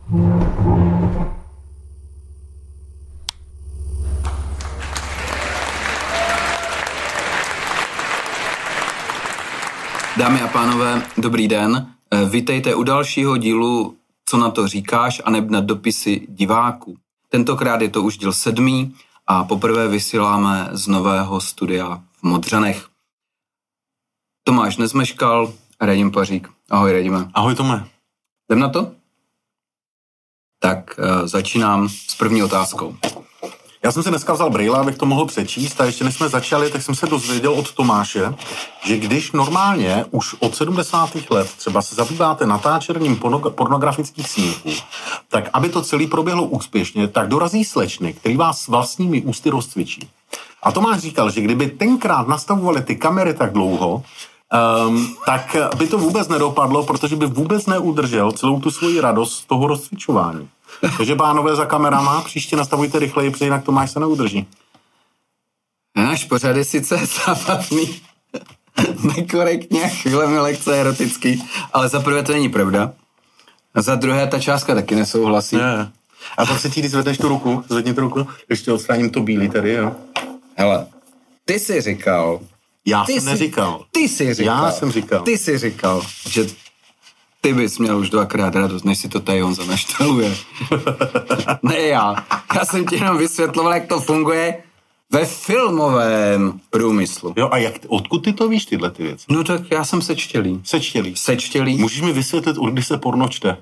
Dámy a pánové, dobrý den. Vítejte u dalšího dílu Co na to říkáš, aneb na dopisy diváků. Tentokrát je to už díl 7. a poprvé vysíláme z nového studia v Modřanech. Tomáš Nezmeškal a Radim Pařík. Ahoj, Radime. Ahoj, Tome. Jdem na to? Tak začínám s první otázkou. Já jsem si dneska vzal brýle, abych to mohl přečíst, a ještě než jsme začali, tak jsem se dozvěděl od Tomáše, že když normálně už od 70. let třeba se zabýváte natáčením pornografických snímků, tak aby to celé proběhlo úspěšně, tak dorazí slečny, který vás vlastními ústy rozcvičí. A Tomáš říkal, že kdyby tenkrát nastavovali ty kamery tak dlouho, tak by to vůbec nedopadlo, protože by vůbec neudržel celou tu svoji radost z toho rozcvičování. Takže pánové za kamerama, příště nastavujte rychleji, protože jinak Tomáš se neudrží. Náš pořad je sice zábavný, nekorektně, chvílemi lekce erotický, ale za prvé to není pravda. A za druhé ta částka taky nesouhlasí. Ne. A pak se ti, když zvedneš tu ruku, ještě odstraním to bílý tady, jo. Hele, ty jsi říkal... Já jsem neříkal. Ty jsi říkal. Já jsem říkal. Ty jsi říkal, že ty bys měl už 2krát radost, než si to tady Honza našteluje. Ne já. Já jsem ti jenom vysvětloval, jak to funguje ve filmovém průmyslu. Jo, a odkud ty to víš, tyhle ty věci? No tak já jsem sečtělý. Sečtělý. Můžeš mi vysvětlit, kdy se porno čte?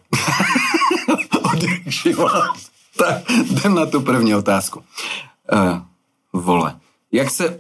Tak jdem na tu první otázku. Vole, jak se...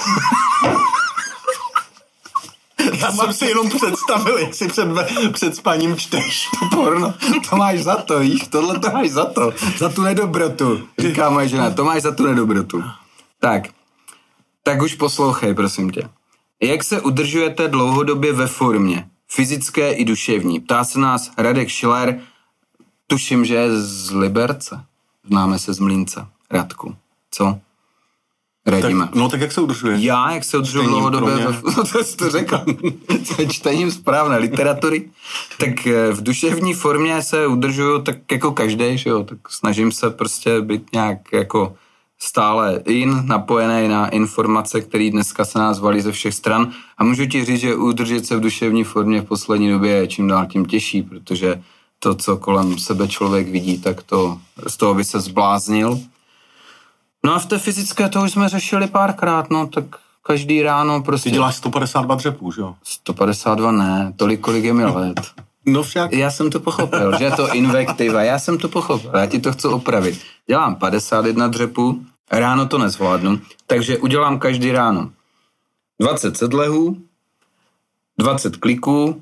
Já jsem si jenom představil, jak si před spaním čteš. Porno, to máš za to, víš, tohle to máš za to. Za tu nedobrotu, říká moje žena, to máš za tu nedobrotu. Tak už poslouchej, prosím tě. Jak se udržujete dlouhodobě ve formě? Fyzické i duševní. Ptá se nás Radek Schiller, tuším, že je z Liberce. Známe se z Mlýnce. Radku, co? Radíme. Tak jak se udržuje? Jak se udržuji dlouhodobě? No to jsi to řekl. Čtením správné literatury. Tak v duševní formě se udržuju tak jako každej, že jo? Tak snažím se prostě být nějak jako stále napojený na informace, které dneska se nás valí ze všech stran. A můžu ti říct, že udržet se v duševní formě v poslední době je čím dál tím těžší, protože to, co kolem sebe člověk vidí, tak to z toho by se zbláznil. No a v té fyzické to už jsme řešili párkrát, no tak každý ráno prostě... Ty děláš 152 dřepů, že jo? 152 ne, tolik, kolik je mi let. No však. Já jsem to pochopil, že je to invektiva, já jsem to pochopil, já ti to chci opravit. Dělám 51 dřepů, ráno to nezvládnu, takže udělám každý ráno 20 sedlehů, 20 kliků,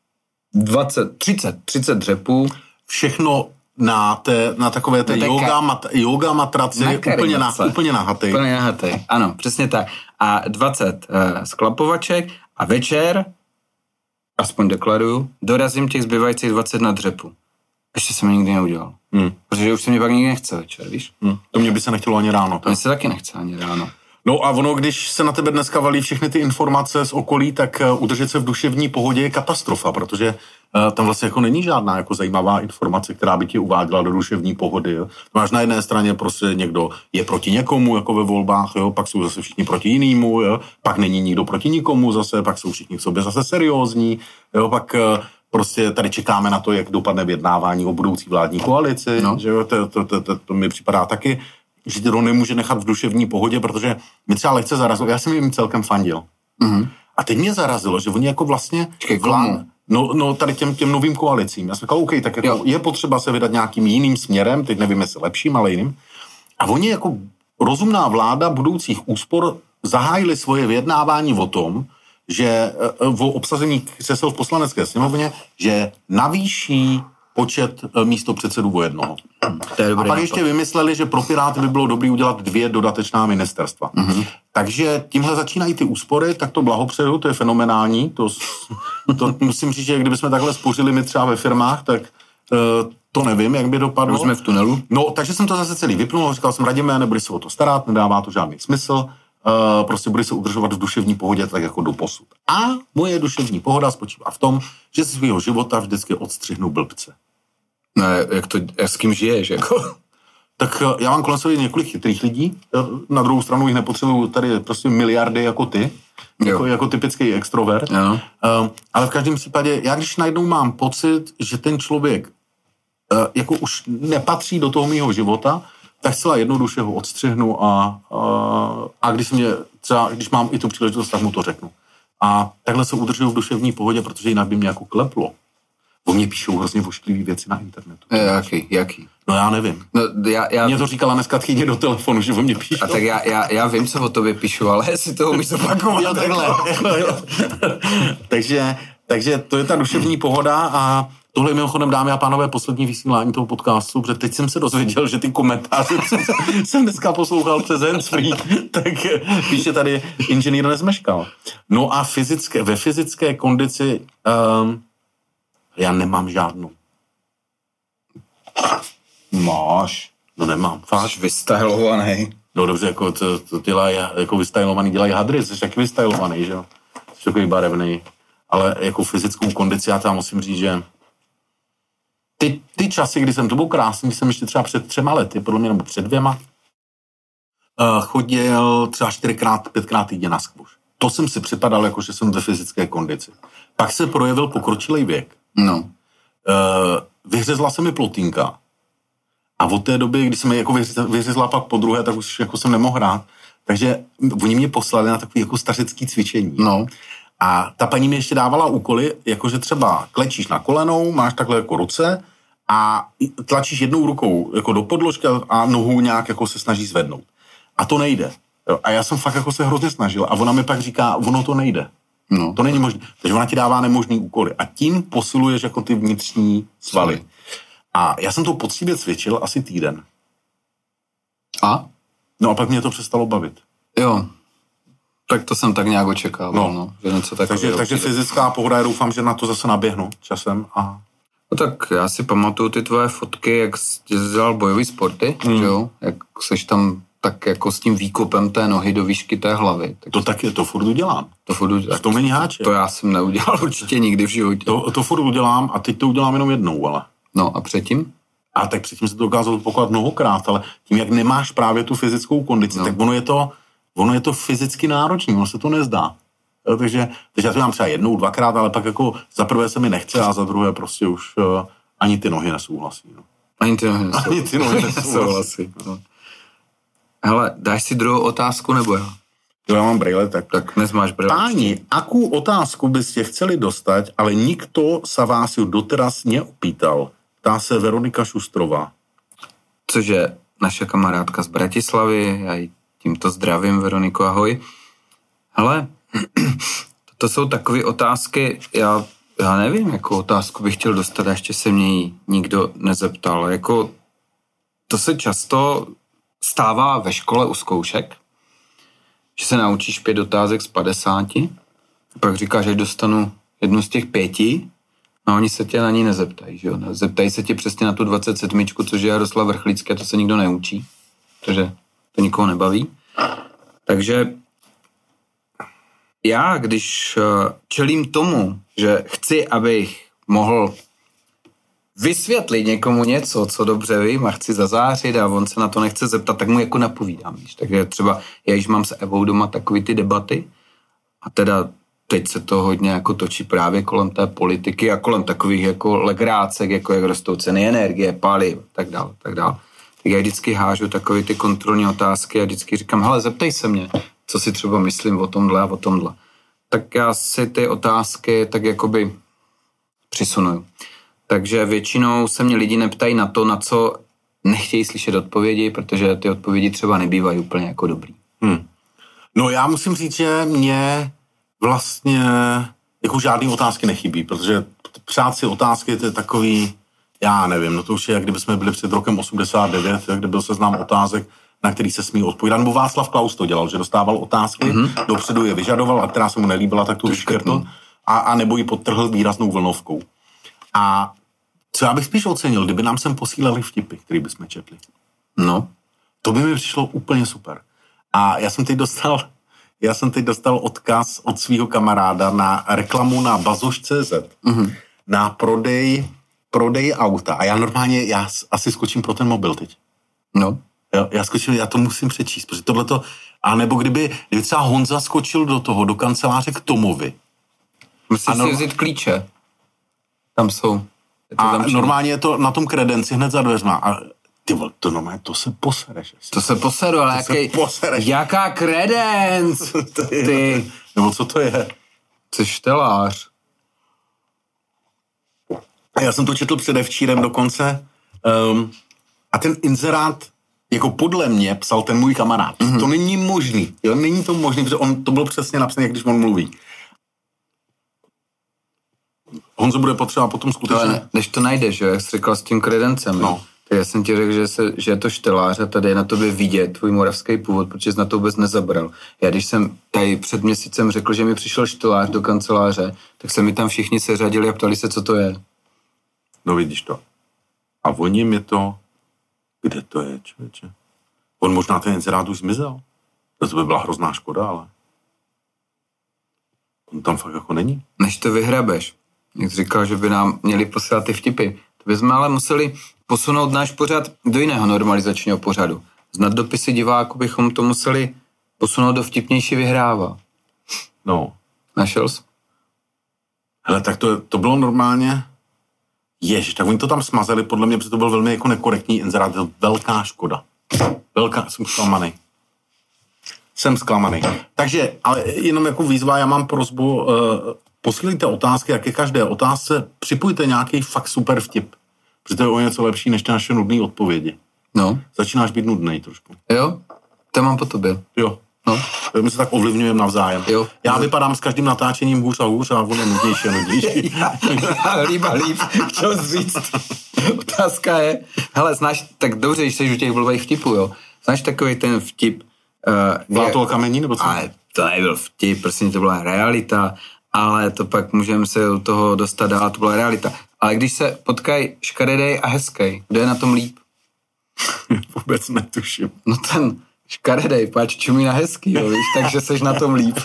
30 dřepů. Všechno na takové té yoga matraci, úplně nahatej. Úplně nahatej, ano, přesně tak. A 20 sklapovaček a večer, aspoň deklaruju, dorazím těch zbývajících 20 na dřepu. Ještě jsem nikdy neudělal. Protože už se mě pak nikdy nechce večer, víš? To mě by se nechtělo ani ráno. To mě se taky nechce ani ráno. No a ono, když se na tebe dneska valí všechny ty informace z okolí, tak udržet se v duševní pohodě je katastrofa, protože tam vlastně jako není žádná jako zajímavá informace, která by tě uváděla do duševní pohody. Jo. Máš na jedné straně prostě někdo je proti někomu, jako ve volbách, jo, pak jsou zase všichni proti jinému, jo, pak není nikdo proti nikomu zase, pak jsou všichni k sobě zase seriózní, jo, pak prostě tady čekáme na to, jak dopadne vyjednávání o budoucí vládní koalici, že jo, to mi připadá taky, že to nemůže nechat v duševní pohodě, protože mi třeba lehce zarazilo, já jsem jim celkem fandil. Mm-hmm. A teď mě zarazilo, že oni jako vlastně... No tady těm novým koalicím. Já jsem říkal, OK, tak jako je potřeba se vydat nějakým jiným směrem, teď nevím, jestli lepším, ale jiným. A oni jako rozumná vláda budoucích úspor zahájili svoje vyjednávání o tom, že o obsazení křesel v poslanecké sněmovně, že navýší počet místopředsedů o jednoho. A pak ještě vymysleli, že pro Piráty by bylo dobré udělat 2 dodatečná ministerstva. Mm-hmm. Takže tímhle začínají ty úspory, tak to blahopřeju, to je fenomenální. To musím říct, že kdybychom takhle spořili my třeba ve firmách, tak to nevím, jak by dopadlo. Už jsme v tunelu. No, takže jsem to zase celý vypnul, říkal jsem, Radime, nebudeš se o to starat, nedává to žádný smysl, prostě budeš se udržovat v duševní pohodě tak jako doposud. A moje duševní pohoda spočívá v tom, že z svého života vždycky odstřihnu blbce. No, jak s kým žiješ, jako? Tak já mám kolem sebe několik chytrých lidí, na druhou stranu jich nepotřebuju tady prostě miliardy jako ty, jako typický extrovert, ale v každém případě, já když najednou mám pocit, že ten člověk jako už nepatří do toho mýho života, tak zcela jednoduše ho odstřihnu a když mám i tu příležitost, tak mu to řeknu. A takhle se udržuju v duševní pohodě, protože jinak by mě jako kleplo. O mě píšou hrozně vošklivý věci na internetu. Jaký? No já nevím. No, mě to říkala dneska tchýně do telefonu, že o mě píšou. A tak já vím, co o tobě píšu, ale jestli toho umíš opakovat. Jo, takhle. takže to je ta duševní pohoda a tohle je mimochodem, dámy a pánové, poslední vysílání toho podcastu, protože teď jsem se dozvěděl, že ty komentáře jsem dneska poslouchal přes handsfree, tak píše tady inženýr nezmeškal. No a ve fyzické kondici já nemám žádnou. Máš? No nemám. Fakt. Jsi vystylovaný. No dobře, jako to dělají, jako vystylovaný dělají hadry, jsi taky vystylovaný, že jo? Jsi takový barevný. Ale jako fyzickou kondici já tam musím říct, že ty časy, kdy jsem to byl krásný, když jsem ještě třeba před 3 lety, podle mě nebo před 2, chodil třeba 4x, 5x týdně na squash. To jsem si připadal, jako že jsem ve fyzické kondici. Pak se projevil pokročilý věk. No. Vyhřezla se mi plotínka. A od té doby, když jsem jako vyhřezla pak po druhé, tak už jako jsem nemohl hrát. Takže oni mě poslali na takový jako stařecký cvičení. No. A ta paní mi ještě dávala úkoly, jakože třeba klečíš na kolenou, máš takhle jako ruce a tlačíš jednou rukou jako do podložky a nohu nějak jako se snaží zvednout. A to nejde. A já jsem fakt jako se hrozně snažil a ona mi pak říká, ono to nejde. No. To není možné. Takže ona ti dává nemožný úkoly a tím posiluješ jako ty vnitřní svaly. A já jsem to poctivě cvičil asi týden. A? No a pak mě to přestalo bavit. Jo. Tak to jsem tak nějak očekával. No. Že něco takže fyzická pohoda, já doufám, že na to zase naběhnu časem. No tak já si pamatuju ty tvoje fotky, jak jsi dělal bojový sporty, že jo? Jak seš tam tak jako s tím výkopem té nohy do výšky té hlavy. Tak to furt udělám. V tom není háče. To já jsem neudělal určitě nikdy v životě. To furt udělám a teď to udělám jenom jednou, ale. No a předtím? A tak předtím se to dokázalo opakovat mnohokrát, ale tím, jak nemáš právě tu fyzickou kondici, tak ono je to fyzicky náročné, ono se to nezdá. Takže já to mám třeba 1, 2krát, ale pak jako za prvé se mi nechce a za druhé prostě už ani ty nohy nesouhlasí. No. Ani ty nohy nesouhlasí. No. Hele, dáš si druhou otázku nebo já? Já mám brýle, tak dnes máš brýle. Páni, akou otázku byste chceli dostat, ale nikto sa vás ju doteraz neopýtal? Ptá se Veronika Šustrová. Což je naše kamarádka z Bratislavy, já ji tímto zdravím, Veroniko, ahoj. Hele, to jsou takové otázky, já nevím, jakou otázku bych chtěl dostat, a ještě se mě jí nikdo nezeptal. Jako, to se často stává ve škole u zkoušek, že se naučíš 5 otázek z 50, pak říkáš, že dostanu jednu z těch 5, a oni se tě na ní nezeptají, že jo? Zeptají se tě přesně na tu 27, což je Jaroslav Vrchlícký, a to se nikdo neučí, protože to nikoho nebaví. Takže já, když čelím tomu, že chci, abych mohl vysvětlit někomu něco, co dobře vím a chci zazářit a on se na to nechce zeptat, tak mu jako napovídám. Víš? Takže třeba já již mám s Evou doma takový ty debaty a teda teď se to hodně jako točí právě kolem té politiky a kolem takových jako legrácek, jako jak rostou ceny energie, paliv, tak dále. Tak já vždycky hážu takové ty kontrolní otázky a vždycky říkám, hele, zeptej se mě, co si třeba myslím o tomhle a o tomhle. Tak já si ty otázky tak jakoby přisunuju. Takže většinou se mě lidi neptají na to, na co nechtějí slyšet odpovědi, protože ty odpovědi třeba nebývají úplně jako dobrý. No já musím říct, že mě vlastně jako žádný otázky nechybí, protože přát si otázky, to je takový, já nevím, no to už je, jak kdyby jsme byli před rokem 89, kde byl seznam otázek, na který se smí odpovídat. Nebo Václav Klaus to dělal, že dostával otázky, dopředu je vyžadoval a která se mu nelíbila, tak tu vyškrtl a nebo ji podtrhl výraznou vlnovkou. A co já bych spíš ocenil, kdyby nám sem posílali vtipy, který bychom četli. No. To by mi přišlo úplně super. A já jsem teď dostal odkaz od svého kamaráda na reklamu na bazoš.cz na prodej prodej auta a já normálně, já asi skočím pro ten mobil teď. No. Jo, já to musím přečíst, protože tohleto, a nebo kdyby třeba Honza skočil do kanceláře k Tomovi. Musíš si vzít klíče. Tam jsou. A normálně je to na tom kredenci hned za dveřma. A ty vole, to normálně, to se posereš. To se poseru, ale jaká kredenc? Ty. Nebo co to je? Jsi štelář. Já jsem to četl předevčírem dokonce. A ten inzerát, jako podle mě, psal ten můj kamarád. Mm-hmm. To není možný. Jo, není to možný, protože to bylo přesně napsané, jak když on mluví. Honzo bude potřeba potom skutečně... Ale než to najdeš, jo, jak jsi říkal s tím kredencem. No. Tak já jsem ti řekl, že je to štelář a tady je na tobě vidět tvůj moravský původ, protože jsi na to vůbec nezabral. Já když jsem tady před měsícem řekl, že mi přišel štelář do kanceláře, tak se mi tam všichni seřadili a ptali se, co to je. No vidíš to. A oni mi to... Kde to je, člověče? On možná ten inzerát už zmizel. To by byla hrozná škoda, ale... On tam fakt jako není. Než to vyhrabeš. Jak jsi říkal, že by nám měli posílat ty vtipy. To bychom ale museli posunout náš pořad do jiného normalizačního pořadu. Z naddopisy diváků bychom to museli posunout do vtipnější vyhrává. No. Našel jsi? Hele, tak to bylo normálně... Ježiš, tak oni to tam smazali, podle mě, protože to byl velmi jako nekorektní inzerát, to velká škoda. Jsem zklamaný. Takže, ale jenom jako výzva, já mám prosbu, posílejte otázky, jak je každé otázce, připojte nějaký fakt super vtip, protože to je o něco lepší, než ty naše nudné odpovědi. No. Začínáš být nudnej trošku. Jo, to mám po tobě. Jo. No. My se tak ovlivňujeme navzájem. Jo. Já vypadám s každým natáčením hůř a hůř a on je nudnější a nudnější. Líp a líp, chtěl jsi říct. Otázka je, hele, znáš, tak dobře, když jsi u těch blbých vtipů, jo. Znáš takový ten vtip? Byla to kamení, nebo co? Ale to nebyl vtip, prostě to byla realita, ale to pak můžeme se u toho dostat dál, to byla realita. Ale když se potkají škaredej a hezkej, kdo je na tom líp? Vůbec netuším. No ten škaredej, páč čumí na hezký, jo, víš, takže seš na tom líp.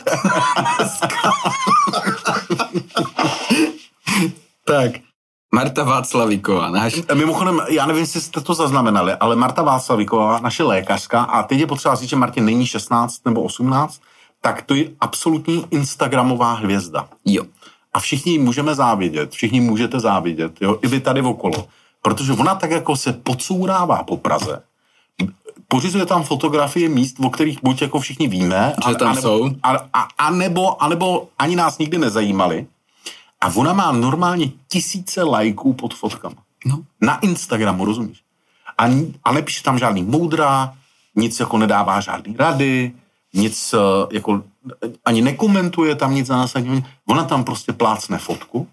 Tak, Marta Václavíková, náš... Mimochodem, já nevím, jestli jste to zaznamenali, ale Marta Václavíková, naše lékařka, a teď je potřeba říct, že Martě není 16 nebo 18, tak to je absolutní instagramová hvězda. Jo. A všichni ji můžeme závidět, všichni můžete závidět, jo, i vy tady okolo. Protože ona tak jako se podsourává po Praze, pořizuje tam fotografie míst, o kterých buď jako všichni víme, že tam jsou. anebo ani nás nikdy nezajímali. A ona má normálně 1000 lajků pod fotkama. No. Na Instagramu, rozumíš? A nepíše tam žádný moudra, nic jako nedává žádný rady, nic jako ani nekomentuje tam nic zásadního. Ona tam prostě plácne fotku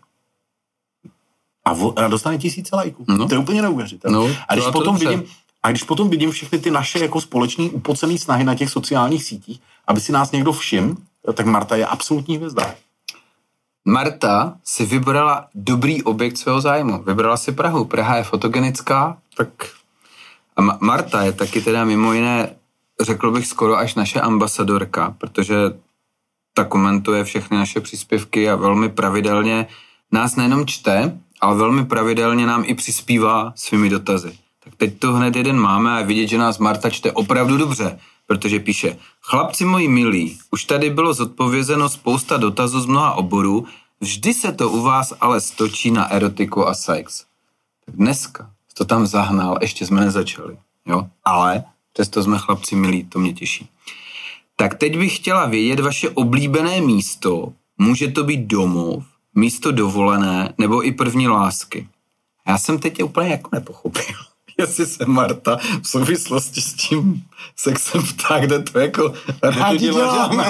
a dostane 1000 lajků. No. To je úplně neuvěřitelné. No, a když potom vidím všechny ty naše jako společný upocený snahy na těch sociálních sítích, aby si nás někdo všiml, tak Marta je absolutní hvězda. Marta si vybrala dobrý objekt svého zájmu. Vybrala si Prahu. Praha je fotogenická, tak... A Marta je taky teda mimo jiné, řekl bych skoro až naše ambasadorka, protože ta komentuje všechny naše příspěvky a velmi pravidelně nás nejenom čte, ale velmi pravidelně nám i přispívá svými dotazy. Tak teď to hned jeden máme a vidět, že nás Marta čte opravdu dobře, protože píše: Chlapci moji milí, už tady bylo zodpovězeno spousta dotazů z mnoha oborů, vždy se to u vás ale stočí na erotiku a sex. Tak dneska to tam zahnal, ještě jsme nezačali, jo? Ale přesto jsme chlapci milí, to mě těší. Tak teď bych chtěla vědět vaše oblíbené místo, může to být domov, místo dovolené, nebo i první lásky. Já jsem teď úplně jako nepochopil, jestli se Marta v souvislosti s tím sexem ptá, kde to jako rádi děláme.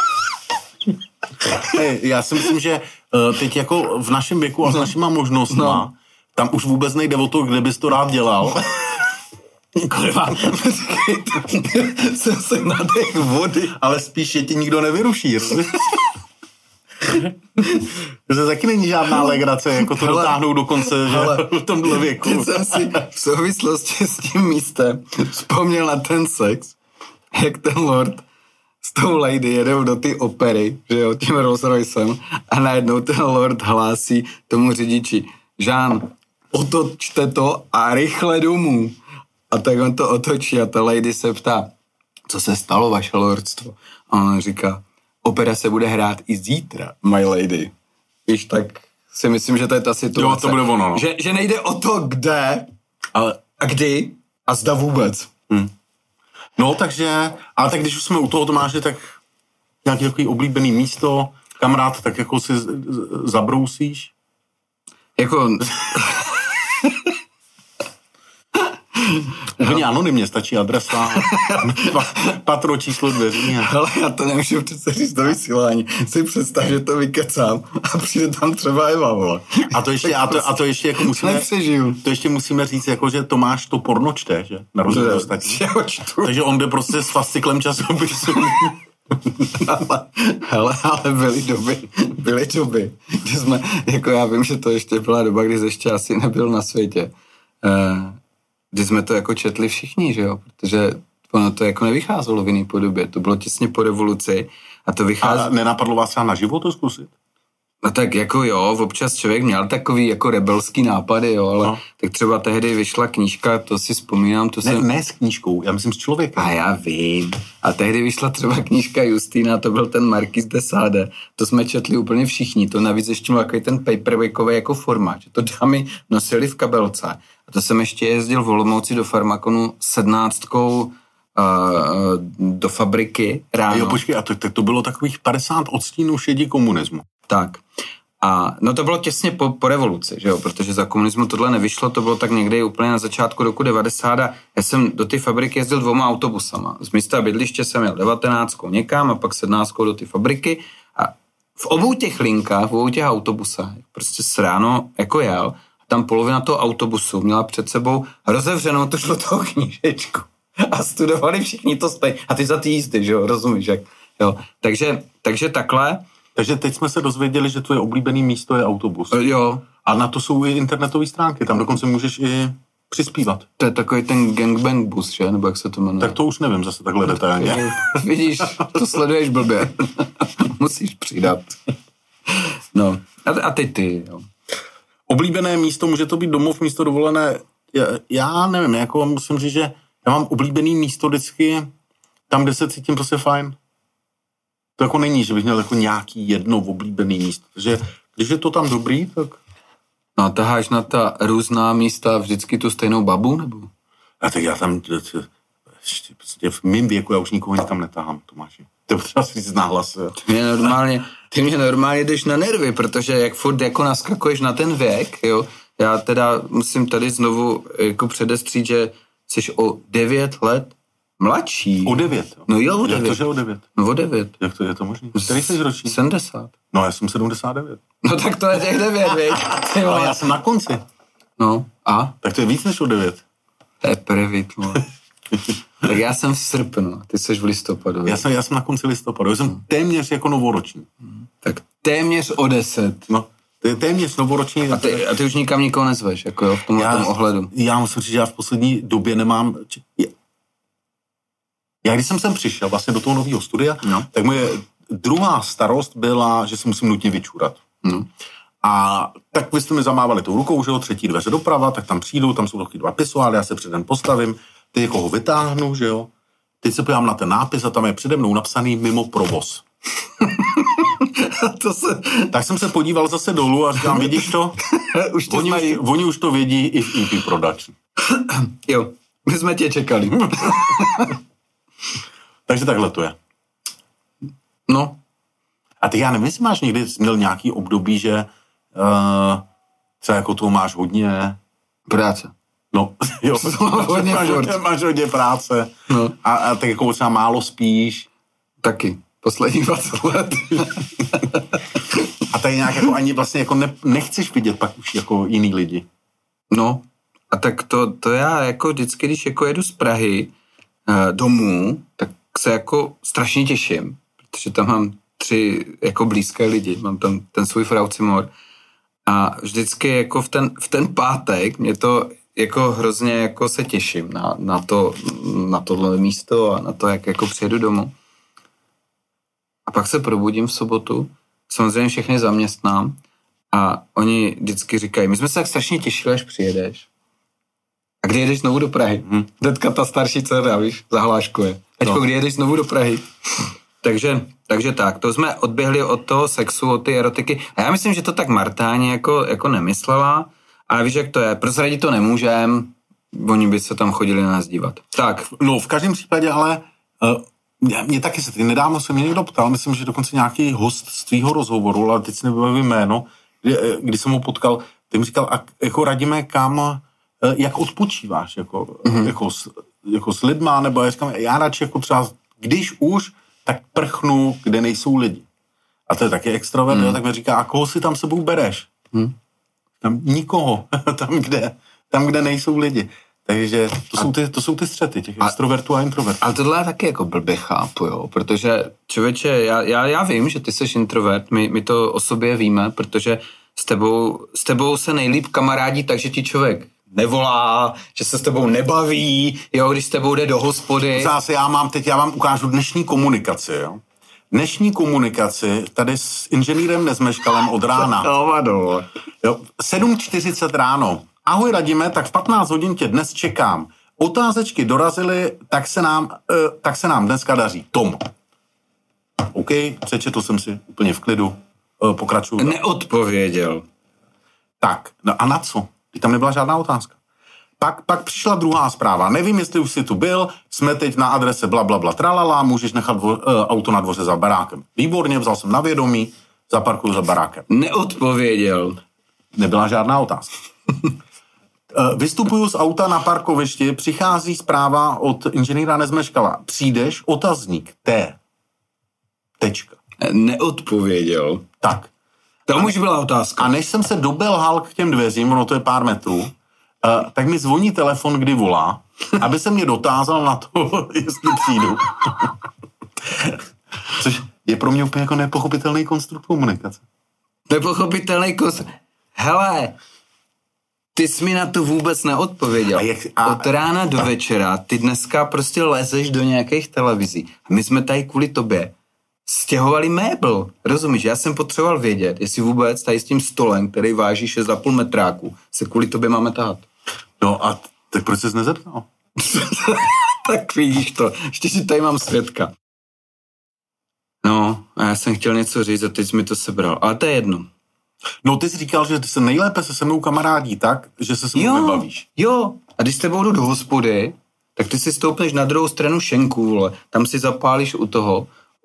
Hey, já si myslím, že teď jako v našem věku a s našima možnostma, tam už vůbec nejde o to, kde bys to rád dělal. Kurva, jsem se nadech vody. Ale spíš, že ti nikdo nevyruší. To taky není žádná legrace, jako to dotáhnou do konce, že v tomhle věku. Teď jsem si v souvislosti s tím místem vzpomněl na ten sex, jak ten lord s tou lady jedou do ty opery, že jo, tím Rolls Roycem, a najednou ten lord hlásí tomu řidiči: Žán, otočte to a rychle domů. A tak on to otočí a ta lady se ptá, co se stalo, vaše lordstvo? A on říká, opera se bude hrát i zítra, my lady. Víš, tak si myslím, že to je ta situace. Jo, to bude ono, no. Že nejde o to, kde, ale a kdy a zda vůbec. No, ale tak když už jsme u toho, Tomáše, tak nějaký takový oblíbený místo, kamarád, tak jako si zabrousíš? Jako... Úplně anonymně, stačí adresa, patro, číslo dveří. Ale já to nemůžu přece říct do vysílání. Si představ, že to vykecám a přijde tam třeba Eva, vole. A to ještě jako musíme... Nepřežiju. To ještě musíme říct, jako, že Tomáš to porno čte, že? Na rozdíl ostatní. Takže on jde prostě s fasciklem časopisu. ale byly doby, kdy jsme, jako já vím, že to ještě byla doba, kdy ještě asi nebyl na světě, kdy jsme to jako četli všichni, že jo, protože ono to jako nevycházelo v jiný podobě, to bylo těsně po revoluci a to vycházelo... A nenapadlo vás třeba naživo to zkusit? No tak jako jo, občas člověk měl takový jako rebelský nápady, jo, ale tak třeba tehdy vyšla knížka, to si vzpomínám, to jsem... Ne s knížkou, já myslím s člověkem. A já vím. A tehdy vyšla třeba knížka Justína, to byl ten Marquis de Sade, to jsme četli úplně všichni, to navíc ještě měl takový ten paperbackový jako formát, že to dámy nosili v kabelce. A to jsem ještě jezdil v Olomouci do Farmakonu 17 do fabriky ráno. Jo, počkej, a to bylo takových 50 odstínů šedí komunismu. Tak. A no to bylo těsně po revoluci, že jo, protože za komunismu tohle nevyšlo, to bylo tak někdy úplně na začátku roku 90 a já jsem do té fabriky jezdil 2 autobusama. Z místa bydliště jsem jel 19 někam a pak 17 do té fabriky a v obou těch linkách, v obou těch autobusách prostě s ráno jako jel a tam polovina toho autobusu měla před sebou rozevřenou tu žlutou knížečku a studovali všichni to stejně. A ty za ty jízdy, že jo, rozumíš, jak, jo. Takže takhle. Takže teď jsme se dozvěděli, že tvoje oblíbený místo je autobus. Jo. A na to jsou i internetové stránky, tam dokonce můžeš i přispívat. To je takový ten gangbang bus, že? Nebo jak se to jmenuje? Tak to už nevím zase takhle detailně. Vidíš, to sleduješ blbě. Musíš přidat. No, a teď ty, jo. Oblíbené místo, může to být domov, místo dovolené. Já nevím, jako musím říct, že já mám oblíbený místo vždycky tam, kde se cítím prostě fajn. To jako není, že bych měl jako nějaký jedno oblíbený místo. Takže když je to tam dobrý, tak... No a taháš na ta různá místa vždycky tu stejnou babu, nebo? A tak já tam... Prostě v mým věku já už nikoho tam netahám, Tomáši. To je potřeba si říct náhlas. Ty mě normálně jdeš na nervy, protože jak furt jako naskakuješ na ten věk, jo. Já teda musím tady znovu jako předestřít, že jsi o 9 let mladší. O 9? Jo. No jo, o 9. Jak to, že o 9? No o 9. Jak to je to možný? Který jsi ročník? 70. No já jsem 79. No tak to je těch 9, viď? Ale já jsem na konci. No a? Tak to je víc než o 9. To je prvit, Tak já jsem v srpnu, ty jsi v listopadu. Já jsem na konci listopadu, já jsem téměř jako novoroční. Tak téměř o 10. No, to je téměř novoroční. A ty už nikam nikoho nezveš, jako jo, v tomhle ohledu. Já musím říct, že já v poslední době nemám... Já když jsem sem přišel vlastně do toho nového studia, tak moje druhá starost byla, že se musím nutně vyčůrat. A tak vy jste mi zamávali tou rukou, že jo, 3. dveře doprava, tak tam přijdu, tam jsou taky 2 pisoáry, já se před den postavím, teď jako ho vytáhnu, že jo. Teď se podívám na ten nápis a tam je přede mnou napsaný mimo provoz. Tak jsem se podíval zase dolů a říkám, vidíš to? Oni už to vědí i v EP Production. Jo, my jsme tě čekali. Takže takhle to je. No. A ty já nevím, jestli máš někdy měl nějaký období, že třeba jako toho máš hodně... Práce. No, jo, máš hodně práce. No. A tak jako třeba málo spíš. Taky. Posledních 20 let. A tady nějak jako ani vlastně jako nechceš vidět pak už jako jiný lidi. No. A tak to já jako vždycky, když jako jedu z Prahy domů, tak se jako strašně těším, protože tam mám 3 jako blízké lidi, mám tam ten svůj Fraucimor a vždycky jako v ten pátek mě to jako hrozně jako se těším na tohle místo a na to, jak jako přijedu domů. A pak se probudím v sobotu, samozřejmě všechny zaměstnám A oni vždycky říkají, my jsme se tak strašně těšili, až přijedeš. A kdy jedeš znovu do Prahy? Teďka ta starší dcera, víš, zahláškuje. Teďko, kdy jedeš znovu do Prahy? Takže tak, to jsme odběhli od toho sexu, od ty erotiky. A já myslím, že to tak Martáni jako nemyslela. Ale víš, jak to je, prozradit to nemůžem, oni by se tam chodili na nás dívat. Tak. No v každém případě, ale mě taky se nedávno se mě někdo ptal, myslím, že dokonce nějaký host z tvýho rozhovoru, ale teď si nevybavím jméno, kdy jsem ho potkal, ty mi říkal, jako radíme kam, jak odpočíváš, jako s lidma, nebo já říkám, já radši jako třeba, když už, tak prchnu, kde nejsou lidi. A to je taky extrovert, tak mi říká, a koho si tam sebou bereš? Tam nikoho, tam, kde nejsou lidi. Takže to jsou ty střety těch extrovertů a introvertů. Ale tohle já taky jako blbě chápu, jo, protože člověče, já vím, že ty jsi introvert, my to o sobě víme, protože s tebou se nejlíp kamarádí, takže ti člověk nevolá, že se s tebou nebaví, jo, když s tebou jde do hospody. Zase já vám ukážu dnešní komunikaci, jo. Dnešní komunikaci tady s inženýrem Nezmeškalem od rána. Jo, 7:40 ráno. Ahoj Radime, tak v 15 hodin tě dnes čekám. Otázečky dorazily, tak se nám dneska daří. Tom. OK, přečetl jsem si úplně v klidu. Pokračuju. Neodpověděl. Tak, no a na co? Tam nebyla žádná otázka. Pak přišla druhá zpráva. Nevím, jestli už jsi tu byl, jsme teď na adrese blablabla tralala, můžeš nechat auto na dvoře za barákem. Výborně, vzal jsem na vědomí, zaparkuju za barákem. Neodpověděl. Nebyla žádná otázka. Vystupuju z auta na parkovišti, přichází zpráva od inženýra Nezmeškala. Přijdeš, otazník, Tečka. Neodpověděl. Tak. Tam už byla otázka. A než jsem se dobelhal k těm dveřím, ono to je pár metrů, tak mi zvoní telefon, kdy volá, aby se mě dotázal na to, jestli přijdu. Což je pro mě úplně jako nepochopitelný konstrukt komunikace. Nepochopitelný konstrukt. Hele, ty jsi mi na to vůbec neodpověděl. Od rána do večera ty dneska prostě lezeš do nějakých televizí. A my jsme tady kvůli tobě stěhovali mébl. Rozumíš? Já jsem potřeboval vědět, jestli vůbec tady s tím stolem, který váží 6,5 metráku, se kvůli tobě máme tahat. No a tak proč jsi nezeptal? Tak vidíš to. Ještě si tady mám svědka. No, a já jsem chtěl něco říct a teď jsi mi to sebral. Ale to je jedno. No ty jsi říkal, že se nejlépe se mnou kamarádí tak, že se mnou nebavíš. Jo, a když s tebou jdu do hospody, tak ty si stoupneš na druhou stranu šenku, vole. Tam si zapálíš u toho,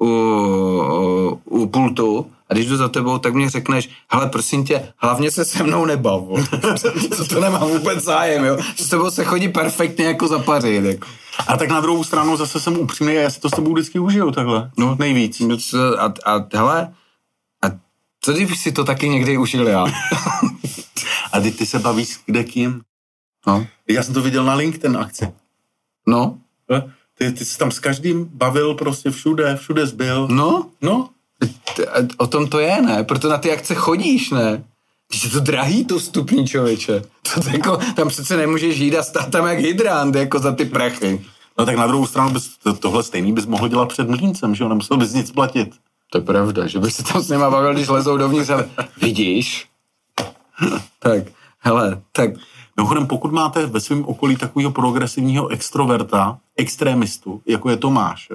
u pultu a když jdu za tebou, tak mě řekneš, hele, prosím tě, hlavně se mnou nebav. To nemám vůbec zájem, jo. S tebou se chodí perfektně jako zapařit, jako. A tak na druhou stranu zase jsem upřímný a já si to s tebou vždycky užiju takhle. No, nejvíc. A hele, a co kdybych si to taky někdy užil já? A ty se bavíš kde kým? No. Já jsem to viděl na LinkedIn akci. No. Ty jsi tam s každým bavil prostě všude jsi byl. No. O tom to je, ne? Proto na ty akce chodíš, ne? Když je to drahý, to vstupní, člověče. Jako, tam přece nemůžeš jít a stát tam jak hydrant, jako za ty prachy. No tak na druhou stranu tohle stejný bys mohl dělat před Mlýncem, že jo? Nemusel bys nic platit. To je pravda, že bych se tam s nima bavil, když lezou dovnitř, ale vidíš? Tak, hele, tak... Mimochodem, pokud máte ve svém okolí takového progresivního extroverta, extrémistu, jako je Tomáš,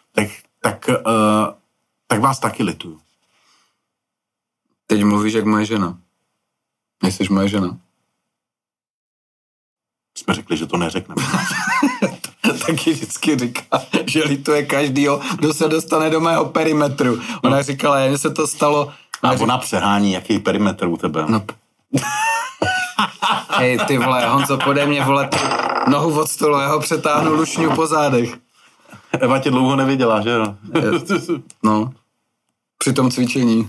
tak vás taky lituju. Teď mluvíš jak moje žena. Nejseš moje žena. Jsme řekli, že to neřekneme. Taky vždycky říká, že lituje každýho, kdo se dostane do mého perimetru. Ona říkala, jen se to stalo... Ona přehání, jaký perimetr u tebe. No. Hej, ty vole, Honzo, pode mě, vole, ty nohu od stolu, já ho přetáhnu lušňu po zádech. Eva tě dlouho neviděla, že jo? No, při tom cvičení.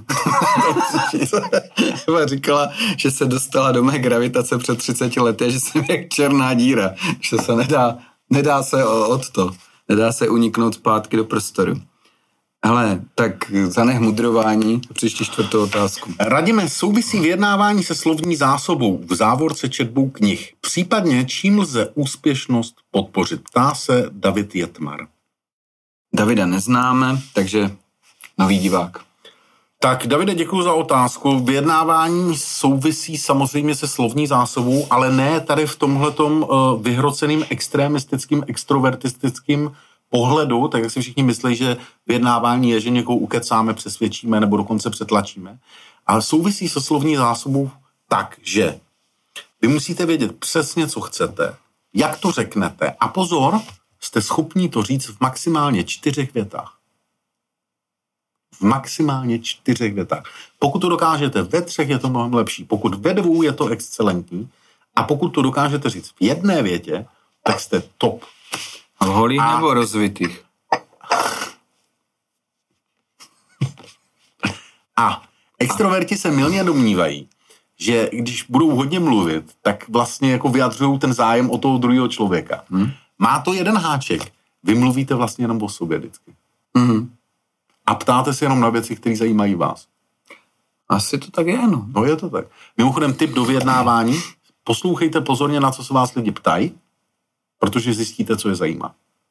Eva říkala, že se dostala do mé gravitace před 30 lety a že jsem jak černá díra, že se nedá se nedá se uniknout zpátky do prostoru. Hele, tak zanech mudrování, příští 4. otázku. Radíme, souvisí vyjednávání se slovní zásobou v závorce četbou knih. Případně čím lze úspěšnost podpořit? Ptá se David Jetmar. Davida neznáme, takže nový divák. Tak Davide, děkuji za otázku. Vyjednávání souvisí samozřejmě se slovní zásobou, ale ne tady v tomhletom vyhroceným extremistickým, extrovertistickým pohledu, tak jak si všichni myslí, že vyjednávání je, že někoho ukecáme, přesvědčíme nebo dokonce přetlačíme. Ale souvisí se slovní zásobou tak, že vy musíte vědět přesně, co chcete, jak to řeknete a pozor, jste schopni to říct v maximálně 4 větách. V maximálně 4 větách. Pokud to dokážete ve 3, je to mnohem lepší. Pokud ve 2, je to excelentní. A pokud to dokážete říct v 1 větě, tak jste top. Holých nebo rozvitých? A extroverti se mylně domnívají, že když budou hodně mluvit, tak vlastně jako vyjadřují ten zájem o toho druhého člověka. Má to jeden háček. Vy mluvíte vlastně jenom o sobě vždycky. A ptáte se jenom na věci, které zajímají vás. Asi to tak je, no. No je to tak. Mimochodem tip do vyjednávání, poslouchejte pozorně, na co se vás lidi ptají, protože zjistíte, co je zajímá.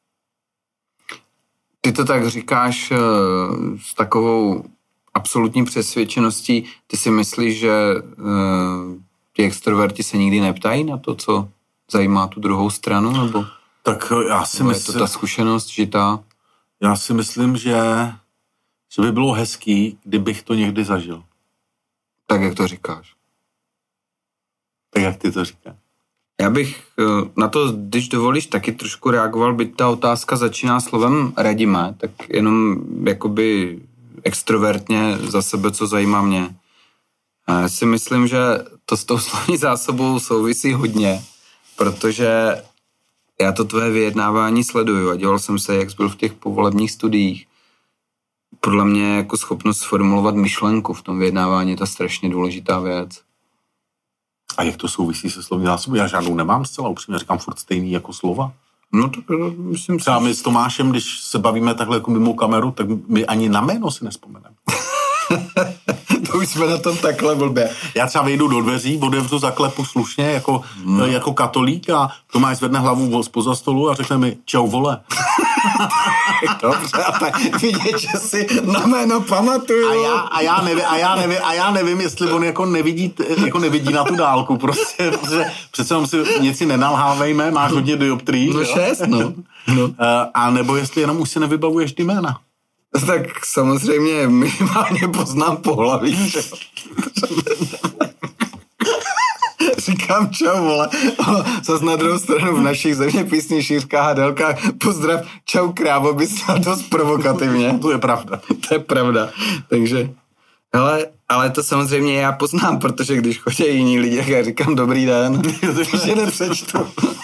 Ty to tak říkáš s takovou absolutní přesvědčeností. Ty si myslíš, že ti extroverti se nikdy neptají na to, co zajímá tu druhou stranu? Nebo tak já si myslím, je to ta zkušenost žitá? Já si myslím, že by bylo hezký, kdybych to někdy zažil. Tak, jak to říkáš. Tak, jak ty to říkáš. Já bych na to, když dovolíš, taky trošku reagoval, byť ta otázka začíná slovem radíme, tak jenom jakoby extrovertně za sebe, co zajímá mě. Já si myslím, že to s tou slovní zásobou souvisí hodně, protože já to tvoje vyjednávání sleduju a dělal jsem se, jak jsi byl v těch povolebních studiích. Podle mě jako schopnost sformulovat myšlenku v tom vyjednávání je to strašně důležitá věc. A jak to souvisí se slovní zásobou? Já žádnou nemám zcela upřímně, říkám furt stejný jako slova. No to myslím. Třeba my s Tomášem, když se bavíme takhle jako mimo kameru, tak my ani na jméno si nespomeneme. To už jsme na tom takhle blbě. Já třeba vejdu do dveří, otevřu, zaklepu slušně jako katolík a Tomáš zvedne hlavu zpoza stolu a řekne mi čau vole. Dobře, a tak vidět, že si na jméno pamatuju. A já nevím, jestli on jako nevidí na tu dálku, prostě, protože přece jenom si nic si nenalhávejme, máš hodně dioptrií. No 6, no. A nebo jestli jenom už si nevybavuješ ty jména. Tak samozřejmě minimálně poznám pohlaví. Říkám čau, vole. Zas na druhou stranu v našich zeměpisných šířkách a délkách pozdrav, čau krávo, bys měl dost provokativně. To je pravda. To je pravda. Takže, hele, ale to samozřejmě já poznám, protože když chodí jiní lidi, já říkám dobrý den, že nepřečtu.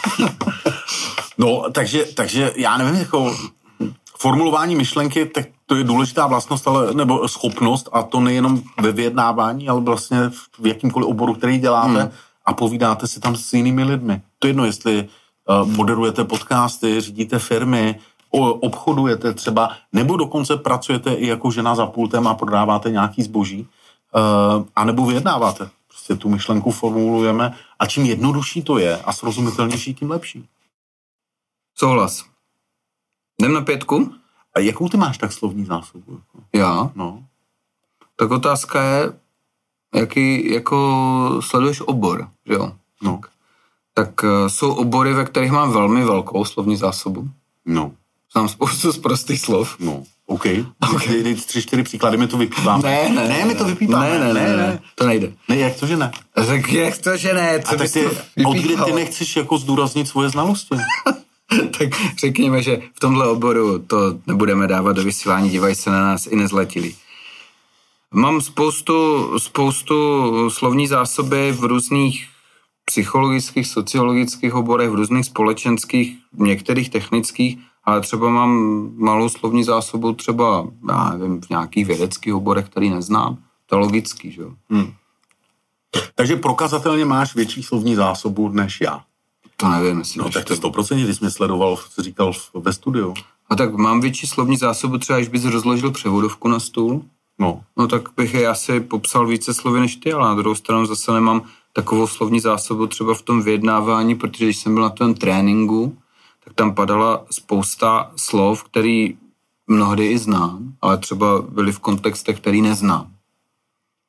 No, takže já nevím, jako formulování myšlenky, tak to je důležitá vlastnost, ale, nebo schopnost, a to nejenom ve vyjednávání, ale vlastně v jakýmkoliv oboru, který děláte a povídáte si tam s jinými lidmi. To je jedno, jestli moderujete podcasty, řídíte firmy, obchodujete třeba, nebo dokonce pracujete i jako žena za pultem a prodáváte nějaký zboží, a nebo vyjednáváte. Prostě tu myšlenku formulujeme a čím jednodušší to je a srozumitelnější, tím lepší. Souhlas. Jdem na 5. A jakou ty máš tak slovní zásobu? Já? No. Tak otázka je, jaký jako sleduješ obor, že jo? No. Tak jsou obory, ve kterých mám velmi velkou slovní zásobu. No. Znám spoustu z prostých slov. No. OK. Dej 3-4 příklady, my to vypípáme. Ne, my to vypípáme. Ne, to nejde. Ne, jak to, že ne? Tak jak to, že ne? Co a tak ty, od kdy ty nechceš jako zdůraznit svoje znalosti? Tak řekněme, že v tomhle oboru to nebudeme dávat do vysílání, dívají se na nás i nezletili. Mám spoustu slovní zásoby v různých psychologických, sociologických oborech, v různých společenských, některých technických, ale třeba mám malou slovní zásobu třeba, já nevím, v nějakých vědeckých oborech, který neznám. To je logický, že jo. Takže prokazatelně máš větší slovní zásobu než já. To nevím, jestli... No tak to 100%, když jsi mě sledoval, co říkal ve studiu. A tak mám větší slovní zásobu, třeba když bys rozložil převodovku na stůl. No tak bych je asi popsal více slovy než ty, ale na druhou stranu zase nemám takovou slovní zásobu třeba v tom vyjednávání, protože když jsem byl na tom tréninku, tak tam padala spousta slov, který mnohdy i znám, ale třeba byly v kontextech, který neznám.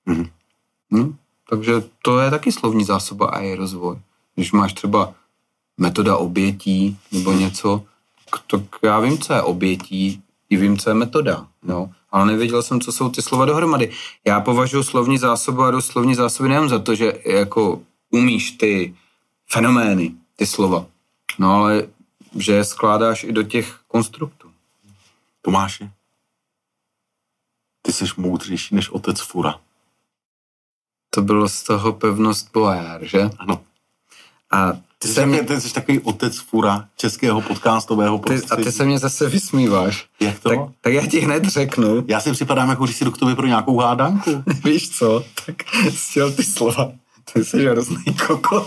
Takže to je taky slovní zásoba a je rozvoj. Když máš třeba metoda obětí nebo něco, tak já vím, co je obětí, i vím, co je metoda, jo. Ale nevěděl jsem, co jsou ty slova dohromady. Já považuji slovní zásobu a dost slovní zásoby nejen za to, že jako umíš ty fenomény, ty slova, no ale že je skládáš i do těch konstruktů. Tomáši, ty jsi moudřejší než otec Fura. To bylo z toho pevnost Bojar, že? Ano. A ty jsi takový otec Fura českého podcastového prostředí. A ty se mě zase vysmíváš. Jak to? Tak já ti hned řeknu. Já si připadám, jako když si jdu k tobě pro nějakou hádanku. Víš co? Tak stěl ty slova. Ty jsi hrozný kokot.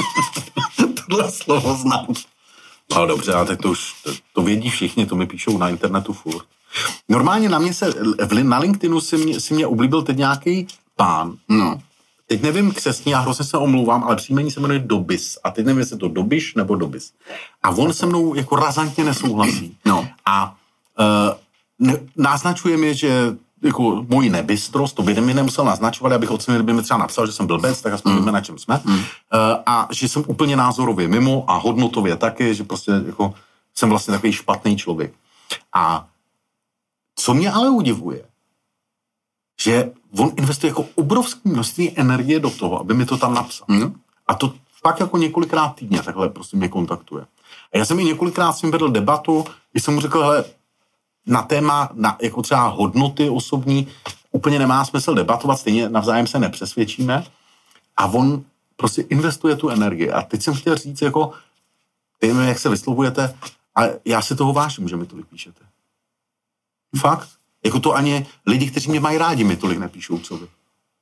Tohle slovo znám. Ale dobře, ale tak to vědí všichni, to mi píšou na internetu furt. Normálně na mě na LinkedInu si mě oblíbil teď nějaký pán. No. Teď nevím křestní, já hrozně se omlouvám, ale příjmení se jmenuje Dobis. A teď nevím, jestli to Dobiš nebo Dobis. A on se mnou jako razantně nesouhlasí. No. A naznačuje mi, že jako moji nebystrost, to by mi nemusel naznačovat, abych ocenil, kdyby mi třeba napsal, že jsem blbec, tak aspoň víme, na čem jsme. A že jsem úplně názorově mimo a hodnotově taky, že prostě jako jsem vlastně takový špatný člověk. A co mě ale udivuje, že on investuje jako obrovské množství energie do toho, aby mi to tam napsal. A to fakt jako několikrát týdně takhle prostě mě kontaktuje. A já jsem i několikrát s ním vedl debatu, když jsem mu řekl, hele, na téma, jako třeba hodnoty osobní, úplně nemá smysl debatovat, stejně navzájem se nepřesvědčíme. A on prostě investuje tu energii. A teď jsem chtěl říct, jako, nevím, jak se vyslovujete, a já si toho vážím, že mi tolik píšete. Fakt. Jako to ani lidi, kteří mě mají rádi, mi tolik nepíšou, co vy.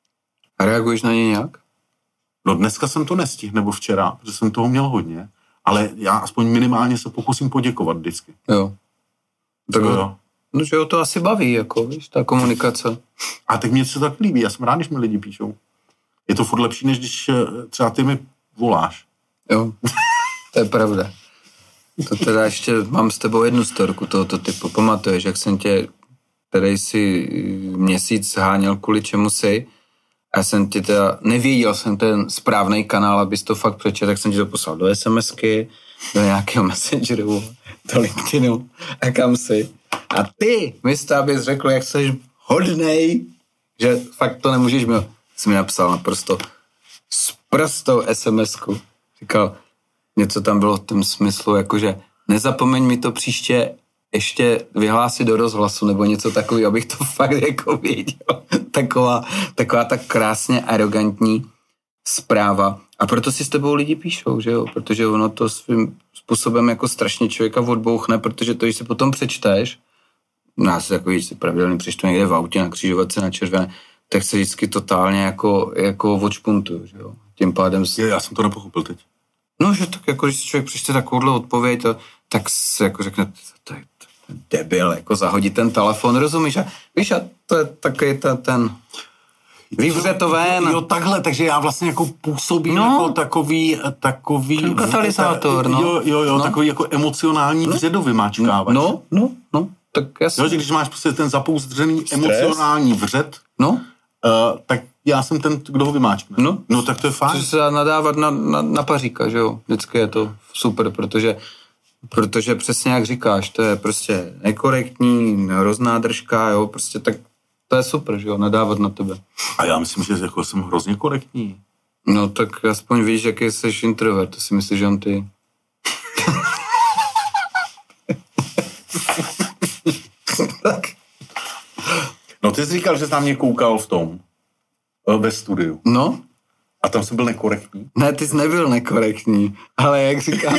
A reaguješ na ně nějak? No dneska jsem to nestihl, nebo včera, protože jsem toho měl hodně, ale já aspoň minimálně se pokusím poděkovat vždycky. Jo. Tak jo. No, že ho to asi baví, jako, víš, ta komunikace. A tak mě se tak líbí, já jsem rád, když mi lidi píšou. Je to furt lepší, než když třeba ty mi voláš. Jo, to je pravda. To teda ještě mám s tebou jednu storku tohoto typu. Pamatuješ, jak jsem tě, který si měsíc háněl kvůli čemu si, a jsem ti teda, nevěděl jsem ten správný kanál, abys to fakt přečetl, tak jsem ti to poslal do SMSky, do nějakého messengeru, do LinkedInu a kam si. A ty, místo abys řekl, jak jsi hodnej, že fakt to nemůžeš mít. Jsi mi napsal naprosto s prostou SMSku. Říkal, něco tam bylo v tom smyslu, jakože nezapomeň mi to příště ještě vyhlásit do rozhlasu, nebo něco takového, abych to fakt jako věděl. Taková tak krásně arrogantní zpráva. A proto si s tebou lidi píšou, že jo? Protože ono to svým způsobem jako strašně člověka odbouchne, protože to, když si potom přečteš, já si takový, že si pravidelně přečtu někde v autě na křižovatce na červené, tak se vždycky totálně jako odšpuntuju, že jo? Tím pádem... Já jsem to nepochopil teď. No, že tak jako, když si člověk přečte takovouhle odpověď, tak se jako řekne, to je debil, jako zahodí ten telefon, rozumíš? A víš, a to je takový ten vyvře to ven. Jo, takhle, takže já vlastně jako působím jako takový katalyzátor, no. Takový jako emocionální vředovymáčkávač. No, tak jasně. Jo, že když máš prostě ten zapouzdřený emocionální vřed, tak já jsem ten, kdo ho vymáčkne. No tak to je fajn. Což se dá nadávat na paříka, že jo? Vždycky je to super, protože přesně jak říkáš, to je prostě nekorektní, hrozná držka, jo, prostě tak to je super, že jo, nadávat na tebe. A já myslím, že jako jsem hrozně korektní. No tak aspoň víš, jaký jsi introvert, to si myslíš, že on ty... No ty jsi říkal, že jsi na mě koukal v tom, ve studiu. No. A tam jsem byl nekorektní? Ne, ty jsi nebyl nekorektní, ale jak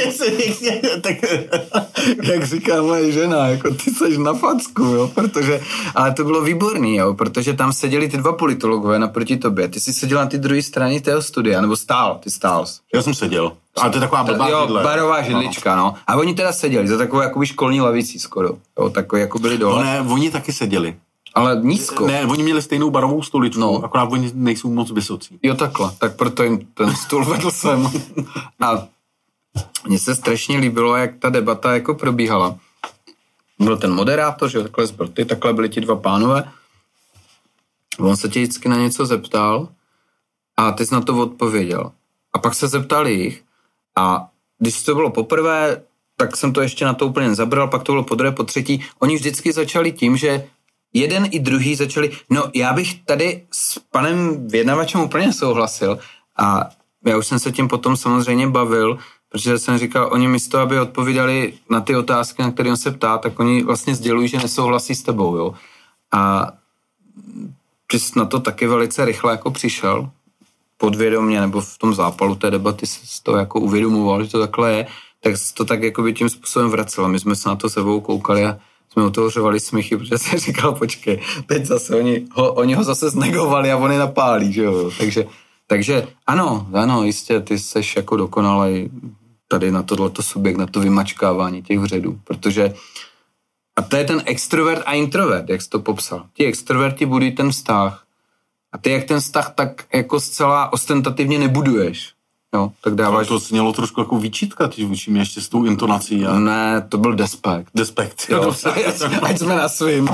říká moje žena, jako ty jsi na facku, jo, ale to bylo výborný, jo, protože tam seděli ty dva politologové naproti tobě, ty jsi seděl na ty druhé straně tého studia, nebo ty stál. Já jsem seděl, ale to je taková blbá židle. Barová židlička, no. A oni teda seděli za takovou jakoby školní lavicí skoro, jo, takový jako byli dole. No ne, oni taky seděli. Ale nízko. Ne, oni měli stejnou barovou stoličku, akorát oni nejsou moc vysocí. Jo, takhle. Tak proto jim ten stůl vedl sem. A mně se strašně líbilo, jak ta debata jako probíhala. Byl ten moderátor, že takhle byl ty, takhle byli ti dva pánové. On se tě vždycky na něco zeptal a ty jsi na to odpověděl. A pak se zeptali jich a když to bylo poprvé, tak jsem to ještě na to úplně nezabral, pak to bylo podruhé, po třetí. Oni vždycky začali tím, že jeden i druhý začali, no já bych tady s panem vyjednavačem úplně souhlasil a já už jsem se tím potom samozřejmě bavil, protože jsem říkal, oni místo, aby odpovídali na ty otázky, na které on se ptá, tak oni vlastně sdělují, že nesouhlasí s tebou, jo. A ty jsi na to taky velice rychle jako přišel, podvědomě, nebo v tom zápalu té debaty jsi to jako uvědomoval, že to takhle je, tak jsi to tak jako by tím způsobem vracel. A my jsme se na to sebou koukali a jsme otevřovali smíchy, protože jsem říkal, počkej, teď zase oni ho zase znegovali a oni napálí, že jo. Takže ano, jistě, ty seš jako dokonalej tady na tohleto subjekt, na to vymačkávání těch vředů, protože a to je ten extrovert a introvert, jak jsi to popsal. Ti extroverti budují ten vztah a ty jak ten vztah tak jako zcela ostentativně nebuduješ. Jo, tak dáváš... To znělo trošku jako výčitka, ty vůči mě ještě s tou intonací. A... Ne, to byl despekt. Despekt, jo. Ať jsme na svým.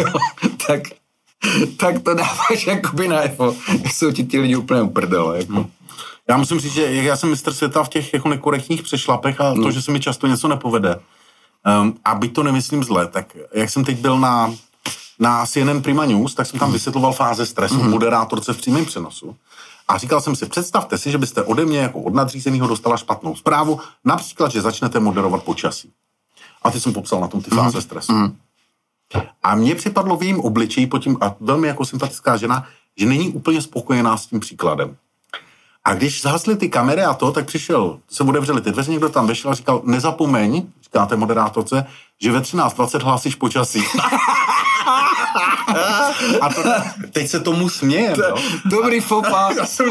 Tak to dáváš jakoby najevo. Jsou ti lidi úplně uprdele. Jako. Já musím říct, že já jsem mistr světa v těch jako nekorektních přešlapech a to, že se mi často něco nepovede. A byť to nemyslím zle, tak jak jsem teď byl na CNN Prima News, tak jsem tam vysvětloval fáze stresu moderátorce v přímém přenosu. A říkal jsem si, představte si, že byste ode mě jako od nadřízenýho dostala špatnou zprávu, například, že začnete moderovat počasí. A ty jsem popsal na tom ty fáze stresu. A mně připadlo v jejím obličeji potom, a velmi jako sympatická žena, že není úplně spokojená s tím příkladem. A když zhasly ty kamery a to, tak se otevřely ty dveře, někdo tam vešel a říkal, nezapomeň, říká té moderátorce, že ve 13:20 hlásíš počasí. A to, teď se tomu smějem, jo. Dobrý fopa. Já jsem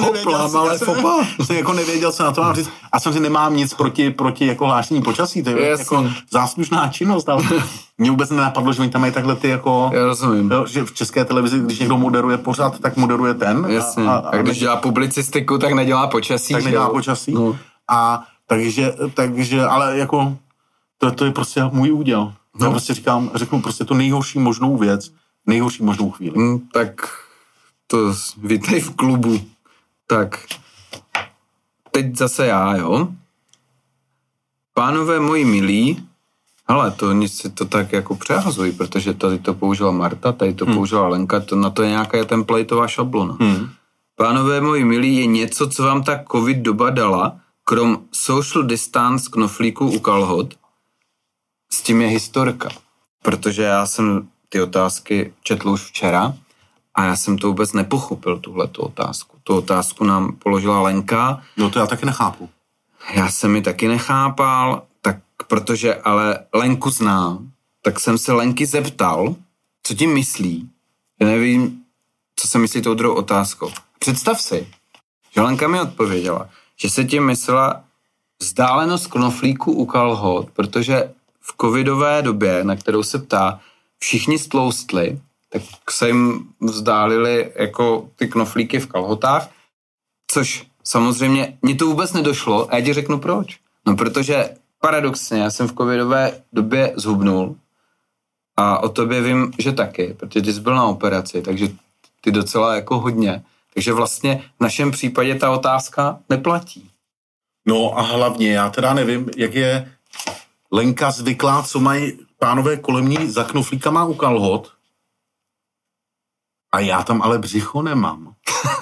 jako nevěděl, co na to mám říct. A samozřejmě nemám nic proti jako hlášení počasí, to je jako záslužná činnost, ale mě vůbec nenapadlo, že oni tam mají takhle ty jako... Já rozumím. Jo, že v České televizi, když někdo moderuje pořád, tak moderuje ten. Jasně. A když dělá publicistiku, tak nedělá počasí. Tak nedělá počasí. No. A takže, ale jako, to je prostě můj úděl. Já prostě řeknu prostě tu nejhorší možnou věc, nejhorší možnou chvíli. Tak to vítej v klubu. Tak teď zase já, jo. Pánové moji milí, ale to nic si to tak jako přehazují, protože tady to použila Marta, tady to použila Lenka, na to je nějaká templateová šablona. Pánové moji milí, je něco, co vám ta covid doba dala, krom social distance knoflíků u kalhot, s tím je historka. Protože já jsem ty otázky četl už včera a já jsem to vůbec nepochopil, tuhletu otázku. Tu otázku nám položila Lenka. No to já taky nechápu. Já jsem ji taky nechápal, tak protože ale Lenku znám, tak jsem se Lenky zeptal, co tím myslí. Já nevím, co se myslí tou druhou otázkou. Představ si, že Lenka mi odpověděla, že se tím myslela vzdálenost knoflíku u kalhot, protože v covidové době, na kterou se ptá, všichni stloustli, tak se jim vzdálili jako ty knoflíky v kalhotách, což samozřejmě mně to vůbec nedošlo a já ti řeknu proč. No protože paradoxně, já jsem v covidové době zhubnul a o tobě vím, že taky, protože ty jsi byl na operaci, takže ty docela jako hodně. Takže vlastně v našem případě ta otázka neplatí. No a hlavně, já teda nevím, jak je Lenka zvyklá, co mají pánové kolem ní za knoflíkama u kalhot. A já tam ale břicho nemám.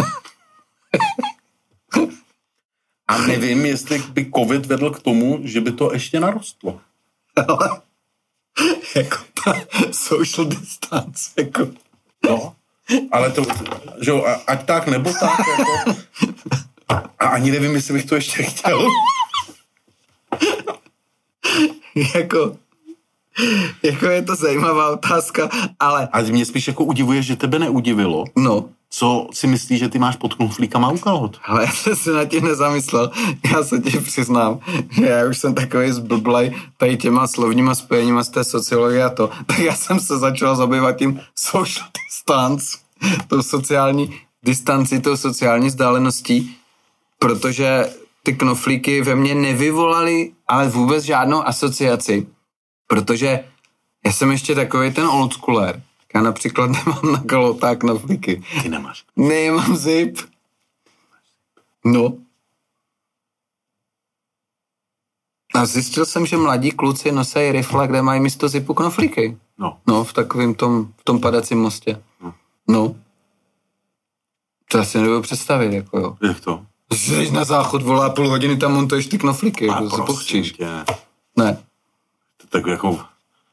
A nevím, jestli by covid vedl k tomu, že by to ještě narostlo. Ale jako ta social distance, jako... No, ale to, že jo, ať tak nebo tak, jako... A ani nevím, jestli bych to ještě chtěl. Jako je to zajímavá otázka, ale... A mě spíš jako udivuje, že tebe neudivilo. No. Co si myslíš, že ty máš pod knoflíkama u kalhot? Ale já jsem se na tím nezamyslel. Já se ti přiznám, že já už jsem takový zblblej tady těma slovníma spojeníma z té sociologie a to. Tak já jsem se začal zabývat tím social distance, tou sociální distanci, tou sociální vzdáleností, protože ty knoflíky ve mně nevyvolaly ale vůbec žádnou asociaci, protože já jsem ještě takový ten oldschooler, Já například nemám na kalotách knoflíky. Ty nemáš. Nemám zip. No. A zjistil jsem, že mladí kluci nosejí rifle, kde mají místo zipu knoflíky. No, v takovém v tom padacím mostě. No. To já si nebudu představit, jako jo. Jak to? Jsi na záchod, volá půl hodiny, tam montuješ ty knoflíky, jako se pochčíš. Ne. Tak jako...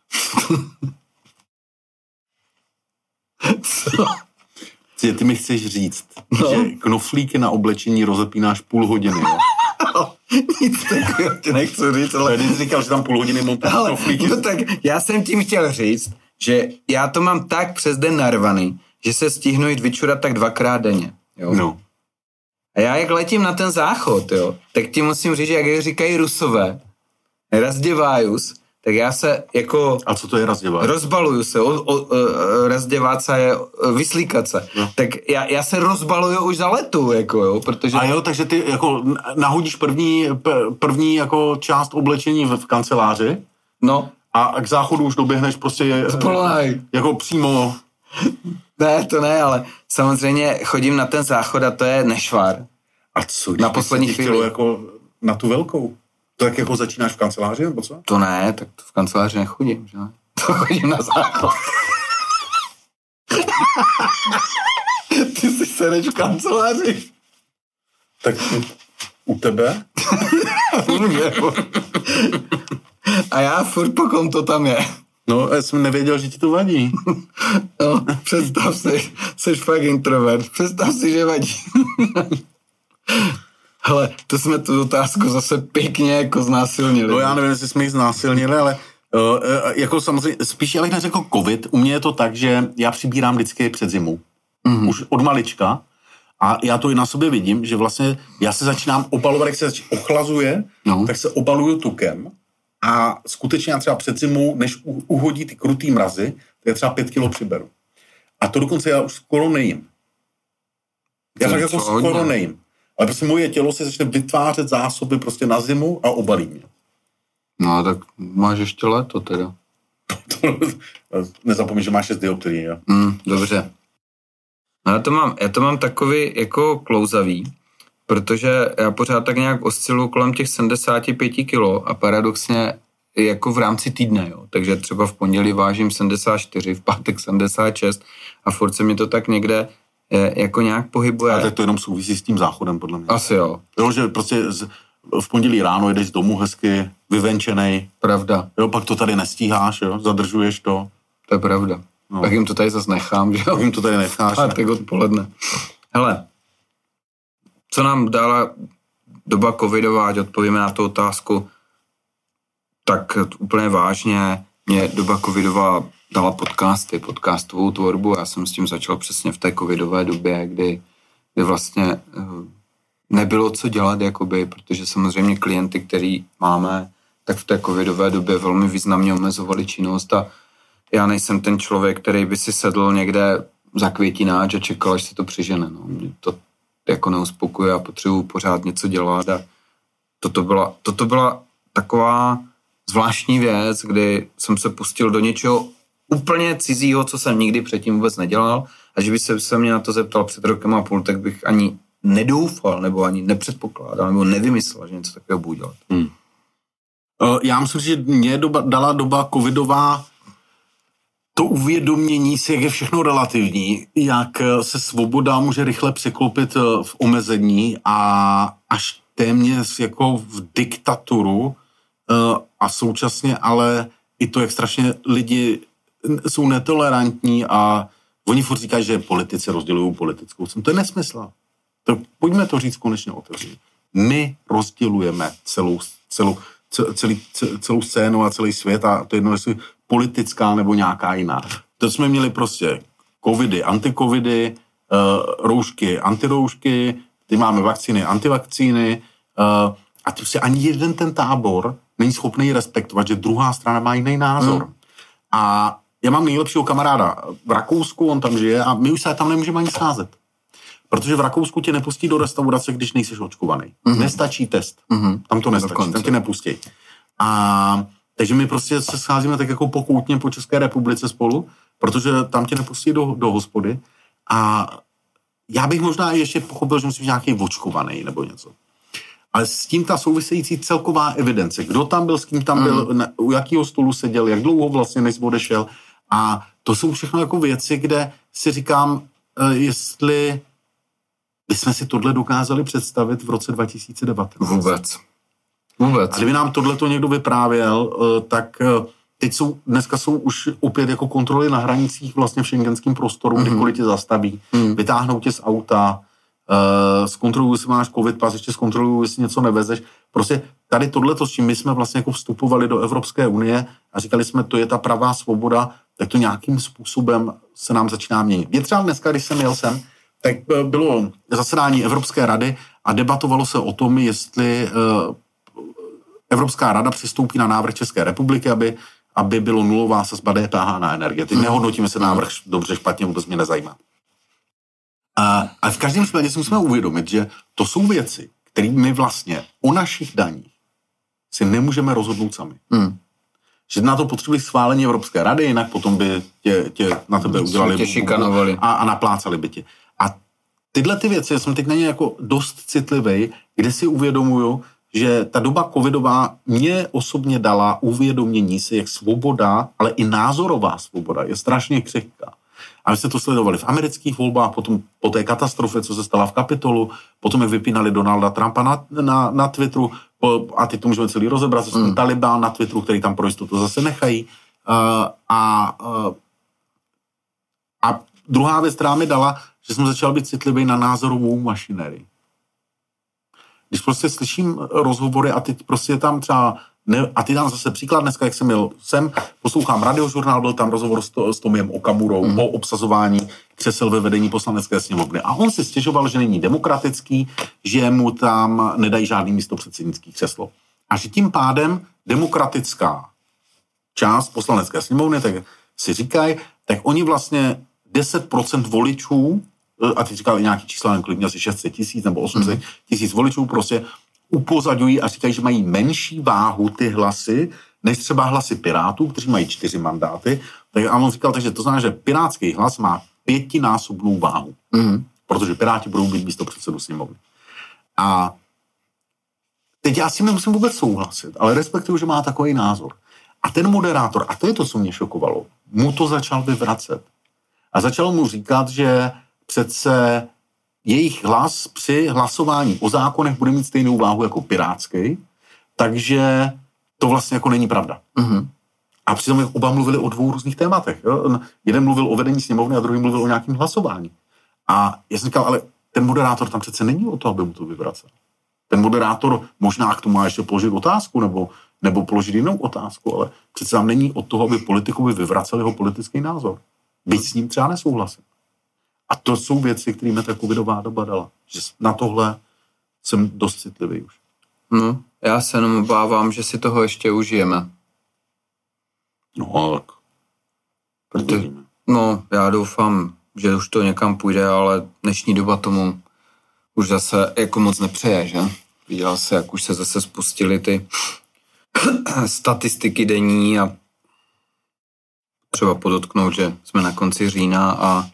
Co? Ty mi chceš říct, že knoflíky na oblečení rozepínáš půl hodiny, jo? Nic takového ti nechci říct, ale... Ty jsi říkal, že tam půl hodiny montuješ knoflíky. No tak já jsem tím chtěl říct, že já to mám tak přes den narvaný, že se stihnu jít vyčurat tak 2krát denně, jo? No. A já jak letím na ten záchod, jo, tak ti musím říct, že jak říkají Rusové, razděvájus, tak já se jako... A co to je razděvát? Rozbaluju se, razděvát se je vyslíkat se. No. Tak já se rozbaluju už za letu, jako jo, protože... A jo, takže ty jako nahodíš první jako část oblečení v kanceláři. No. A k záchodu už doběhneš prostě jako přímo... Ne, to ne, ale samozřejmě chodím na ten záchod a to je nešvar. A co? Na poslední chvíli. Jako na tu velkou? To jak jako začínáš v kanceláři, nebo co? To ne, tak v kanceláři nechodím, že? To chodím na záchod. Ty si sedeš v kanceláři. Tak u tebe? A já furt po kom to tam je. No, já jsem nevěděl, že ti to vadí. No, představ si, jsi fakt introvert. Představ si, že vadí. Hele, to jsme tu otázku zase pěkně jako znásilnili. No já nevím, jestli jsme ji znásilnili, ale jako samozřejmě, spíš já bych neřekl covid, u mě je to tak, že já přibírám vždycky před zimu. Mm-hmm. Už od malička. A já to i na sobě vidím, že vlastně já se začínám obalovat, jak se ochlazuje, tak se obaluju tukem. A skutečně já třeba před zimou, než uhodí ty krutý mrazy, tak třeba 5 kilo přiberu. A to dokonce já už skoro nejím. Já fakt jako skoro nejím. Ale prostě moje tělo se začne vytvářet zásoby prostě na zimu a obalí mě. No tak máš ještě léto teda. Nezapomeň, že máš 6 dioptrií, jo? Dobře. No já to mám takový jako klouzavý, protože já pořád tak nějak osciluji kolem těch 75 kilo a paradoxně jako v rámci týdne, jo. Takže třeba v pondělí vážím 74, v pátek 76 a furt se mi to tak někde jako nějak pohybuje. A tak to jenom souvisí s tím záchodem, podle mě. Asi jo. Jo, že prostě v pondělí ráno jedeš z domu hezky, vyvenčenej. Pravda. Jo, pak to tady nestíháš, jo, zadržuješ to. To je pravda. No. Tak jim to tady zase nechám, že jo. Tak jim to tady necháš. Pátek odpoledne. Hele, co nám dala doba covidová, ať odpovíme na tu otázku, tak úplně vážně mě doba covidová dala podcastovou tvorbu. Já jsem s tím začal přesně v té covidové době, kdy vlastně nebylo co dělat, jakoby, protože samozřejmě klienty, který máme, tak v té covidové době velmi významně omezovali činnost a já nejsem ten člověk, který by si sedl někde za květináč a čekal, až se to přežene. No. Mě to jako neuspokuje a potřebuji pořád něco dělat a toto byla taková zvláštní věc, kdy jsem se pustil do něčeho úplně cizího, co jsem nikdy předtím vůbec nedělal a že by se mě na to zeptal před rokem a půl, tak bych ani nedoufal nebo ani nepředpokládal nebo nevymyslel, že něco takového budu dělat. Já myslím, že mě dala doba covidová to uvědomění si, jak je všechno relativní, jak se svoboda může rychle překlopit v omezení a až téměř jako v diktaturu a současně ale i to, jak strašně lidi jsou netolerantní a oni furt říkají, že politici rozdělují politickou cenu. To je nesmysl. Tak pojďme to říct konečně otevřít. My rozdělujeme celou scénu a celý svět a to jedno, jestli politická nebo nějaká jiná. To jsme měli prostě covidy, antikovidy, roušky, antiroušky, ty máme vakcíny, antivakcíny a prostě ani jeden ten tábor není schopný respektovat, že druhá strana má jiný názor. A já mám nejlepšího kamaráda v Rakousku, on tam žije a my už se tam nemůžeme ani scházet. Protože v Rakousku tě nepustí do restaurace, když nejsi očkovaný. Nestačí test. Tam to nestačí, tam tě nepustí. A takže my prostě se scházíme tak jako pokoutně po České republice spolu protože tam tě nepustí do hospody a já bych možná ještě pochopil, že musím být nějaký očkovaný nebo něco. Ale s tím ta související celková evidence, kdo tam byl, s kým tam byl, u jakého stolu seděl, jak dlouho vlastně než odešel. A to jsou všechno jako věci, kde si říkám, jestli bychom si tohle dokázali představit v roce 2019. Vůbec. A kdyby nám tohleto někdo vyprávěl, tak dneska jsou už opět jako kontroly na hranicích vlastně v schengenském prostoru, kdykoliv tě zastaví, vytáhnou tě z auta, zkontrolují, jestli máš covid pas, ještě zkontrolují, jestli něco nevezeš. Prostě tady tohleto, s čím my jsme vlastně jako vstupovali do Evropské unie a říkali jsme, to je ta pravá svoboda, tak to nějakým způsobem se nám začíná měnit. Je třeba dneska, když jsem jel sem, tak bylo zasedání Evropské rady a debatovalo se o tom, jestli Evropská rada přistoupí na návrh České republiky, aby bylo nulová sazba DPH na energie. Teď nehodnotíme se návrh dobře, špatně, vůbec mě nezajímá. A v každém případě si musíme uvědomit, že to jsou věci, které my vlastně o našich daních si nemůžeme rozhodnout sami. Že na to potřebují schválení Evropské rady, jinak potom by tě na tebe udělali a naplácali by tě. A tyhle ty věci, já jsem teď na ně jako dost citlivý, kde si uvědomuju, že ta doba covidová mě osobně dala uvědomění si, jak svoboda, ale i názorová svoboda je strašně křehká. A my jsme to sledovali v amerických volbách, potom po té katastrofě, co se stala v Kapitolu, potom jak vypínali Donalda Trumpa na Twitteru, a teď to můžeme celý rozebrat, co jsme Taliban na Twitteru, který tam pro jistotu zase nechají. A druhá věc, která mi dala, že jsem začal být citlivý na názorovou mašinerii. Když prostě slyším rozhovory a teď prostě tam třeba, a ty dám zase příklad dneska, jak jsem jel sem, poslouchám radiožurnál, byl tam rozhovor s Tomiem Okamurou o obsazování křesel ve vedení poslanecké sněmovny. A on si stěžoval, že není demokratický, že mu tam nedají žádný místopředsednický křeslo. A že tím pádem demokratická část poslanecké sněmovny, tak si říkají, tak oni vlastně 10% voličů, a teď říkali nějaký čísla, kolik měl asi 600 000 nebo 800 000 voličů, prostě upozaďují a říkají, že mají menší váhu ty hlasy, než třeba hlasy Pirátů, kteří mají 4 mandáty. A on říkal, takže to znamená, že pirátský hlas má 5násobnou váhu, protože Piráti budou mít místopředsedu sněmovny. A teď já si nemusím vůbec souhlasit, ale respektuju, že má takový názor. A ten moderátor, a to je to, co mě šokovalo, mu to začal vyvracet. A začal mu říkat, že přece jejich hlas při hlasování o zákonech bude mít stejnou váhu jako pirátský, takže to vlastně jako není pravda. A přitom oba mluvili o 2 různých tématech. Jo? Jeden mluvil o vedení sněmovny a druhý mluvil o nějakém hlasování. A já jsem říkal, ale ten moderátor tam přece není o to, aby mu to vyvracel. Ten moderátor možná k tomu má ještě položit otázku nebo položit jinou otázku, ale přece tam není od toho, aby politikovi vyvracel jeho politický názor. Byť s ním třeba nesouhlasím. A to jsou věci, které mi ta covidová doba dala. Že na tohle jsem dost citlivý už. No, já se jenom obávám, že si toho ještě užijeme. No, tak. Protože, já doufám, že už to někam půjde, ale dnešní doba tomu už zase jako moc nepřeje, že? Viděl se, jak už se zase spustily ty statistiky denní a třeba podotknout, že jsme na konci října a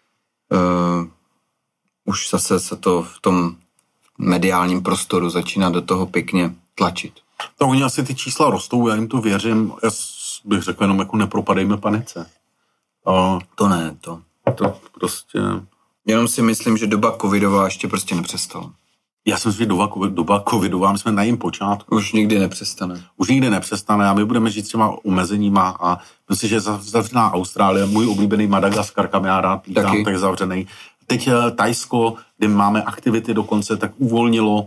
už zase se to v tom mediálním prostoru začíná do toho pěkně tlačit. Tak oni asi ty čísla rostou, já jim to věřím, já bych řekl jenom jako nepropadejme panice. To ne, to prostě... Jenom si myslím, že doba covidová ještě prostě nepřestala. Já si myslím, že doba covidová, my jsme na jejím počátku. Už nikdy nepřestane a my budeme žít třeba omezeníma a myslím, že zavřená Austrálie, můj oblíbený Madagaskar, kam já rád lítám, tak zavřený. Teď Thajsko, kde máme aktivity dokonce, tak uvolnilo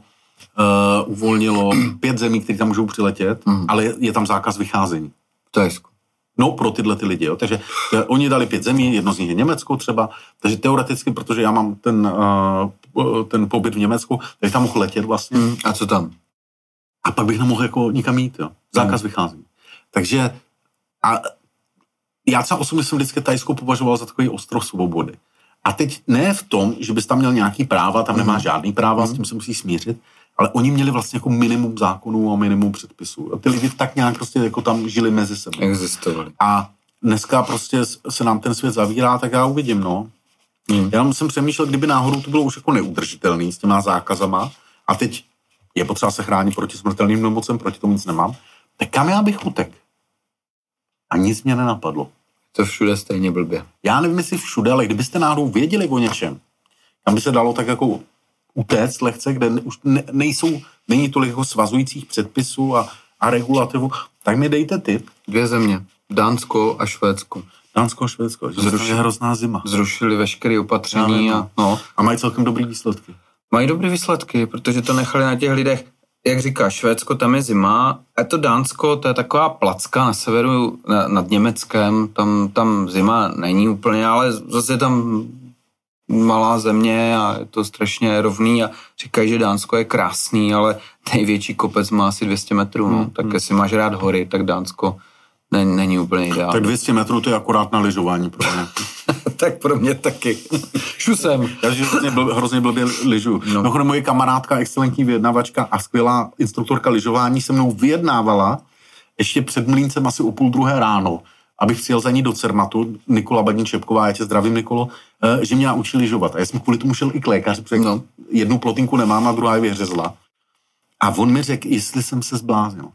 5 zemí, které tam můžou přiletět, ale je tam zákaz vycházení. Thajsko. No, pro tyhle ty lidi, jo. Takže oni dali 5 zemí, jedno z nich je Německo třeba, takže teoreticky, protože já mám ten pobyt v Německu, tak tam mohl letět vlastně. A co tam? A pak bych nemohl jako nikam jít, jo. Zákaz vycházení. Takže a já třeba osobně jsem vždycky Thajsko považoval za takový ostrov svobody. A teď ne v tom, že bys tam měl nějaký práva, tam nemá žádný práva, s tím se musí smířit, ale oni měli vlastně jako minimum zákonů a minimum předpisů. A ty lidi tak nějak prostě jako tam žili mezi sebou. Existovali. A dneska prostě se nám ten svět zavírá, tak já uvidím, no. Já jsem přemýšlel, kdyby náhodou to bylo už jako neudržitelný s těma zákazama a teď je potřeba se chránit proti smrtelným nemocem, proti tomu nic nemám, tak kam já bych utek? A nic mě nenapadlo. To všude stejně blbě. Já nevím, jestli všude, ale kdybyste náhodou věděli o něčem, tam by se dalo tak jako utéct lehce, kde už není tolik jako svazujících předpisů a regulativu, tak mi dejte tip. 2 země. Dánsko a Švédsko. Dánsko a Švédsko. Je hrozná zima. Zrušili veškeré opatření. A mají celkem dobrý výsledky. Mají dobré výsledky, protože to nechali na těch lidech. Jak říká, Švédsko, tam je zima, a to Dánsko, to je taková placka na severu nad Německem, tam zima není úplně, ale zase je tam malá země a je to strašně rovný a říkají, že Dánsko je krásný, ale největší kopec má asi 200 metrů, tak jestli máš rád hory, tak Dánsko není úplně ideální. Tak 200 metrů to je akorát na lyžování pro mě. Tak pro mě taky. Šusem. Já hrozně blbě lyžuju. No, moje kamarádka, excelentní vyjednavačka a skvělá instruktorka lyžování se mnou vyjednávala ještě před Mlýncem asi o 1:30 ráno, abych přijel za ní do Cermatu, Nikola Badní-Čepková, já tě zdravím, Nikolo, že mě naučí lyžovat. A já jsem kvůli tomu šel i k lékaři, protože jednu plotinku nemám a druhá je vyhřezla. A on mi řekl, jestli jsem se zbláznil.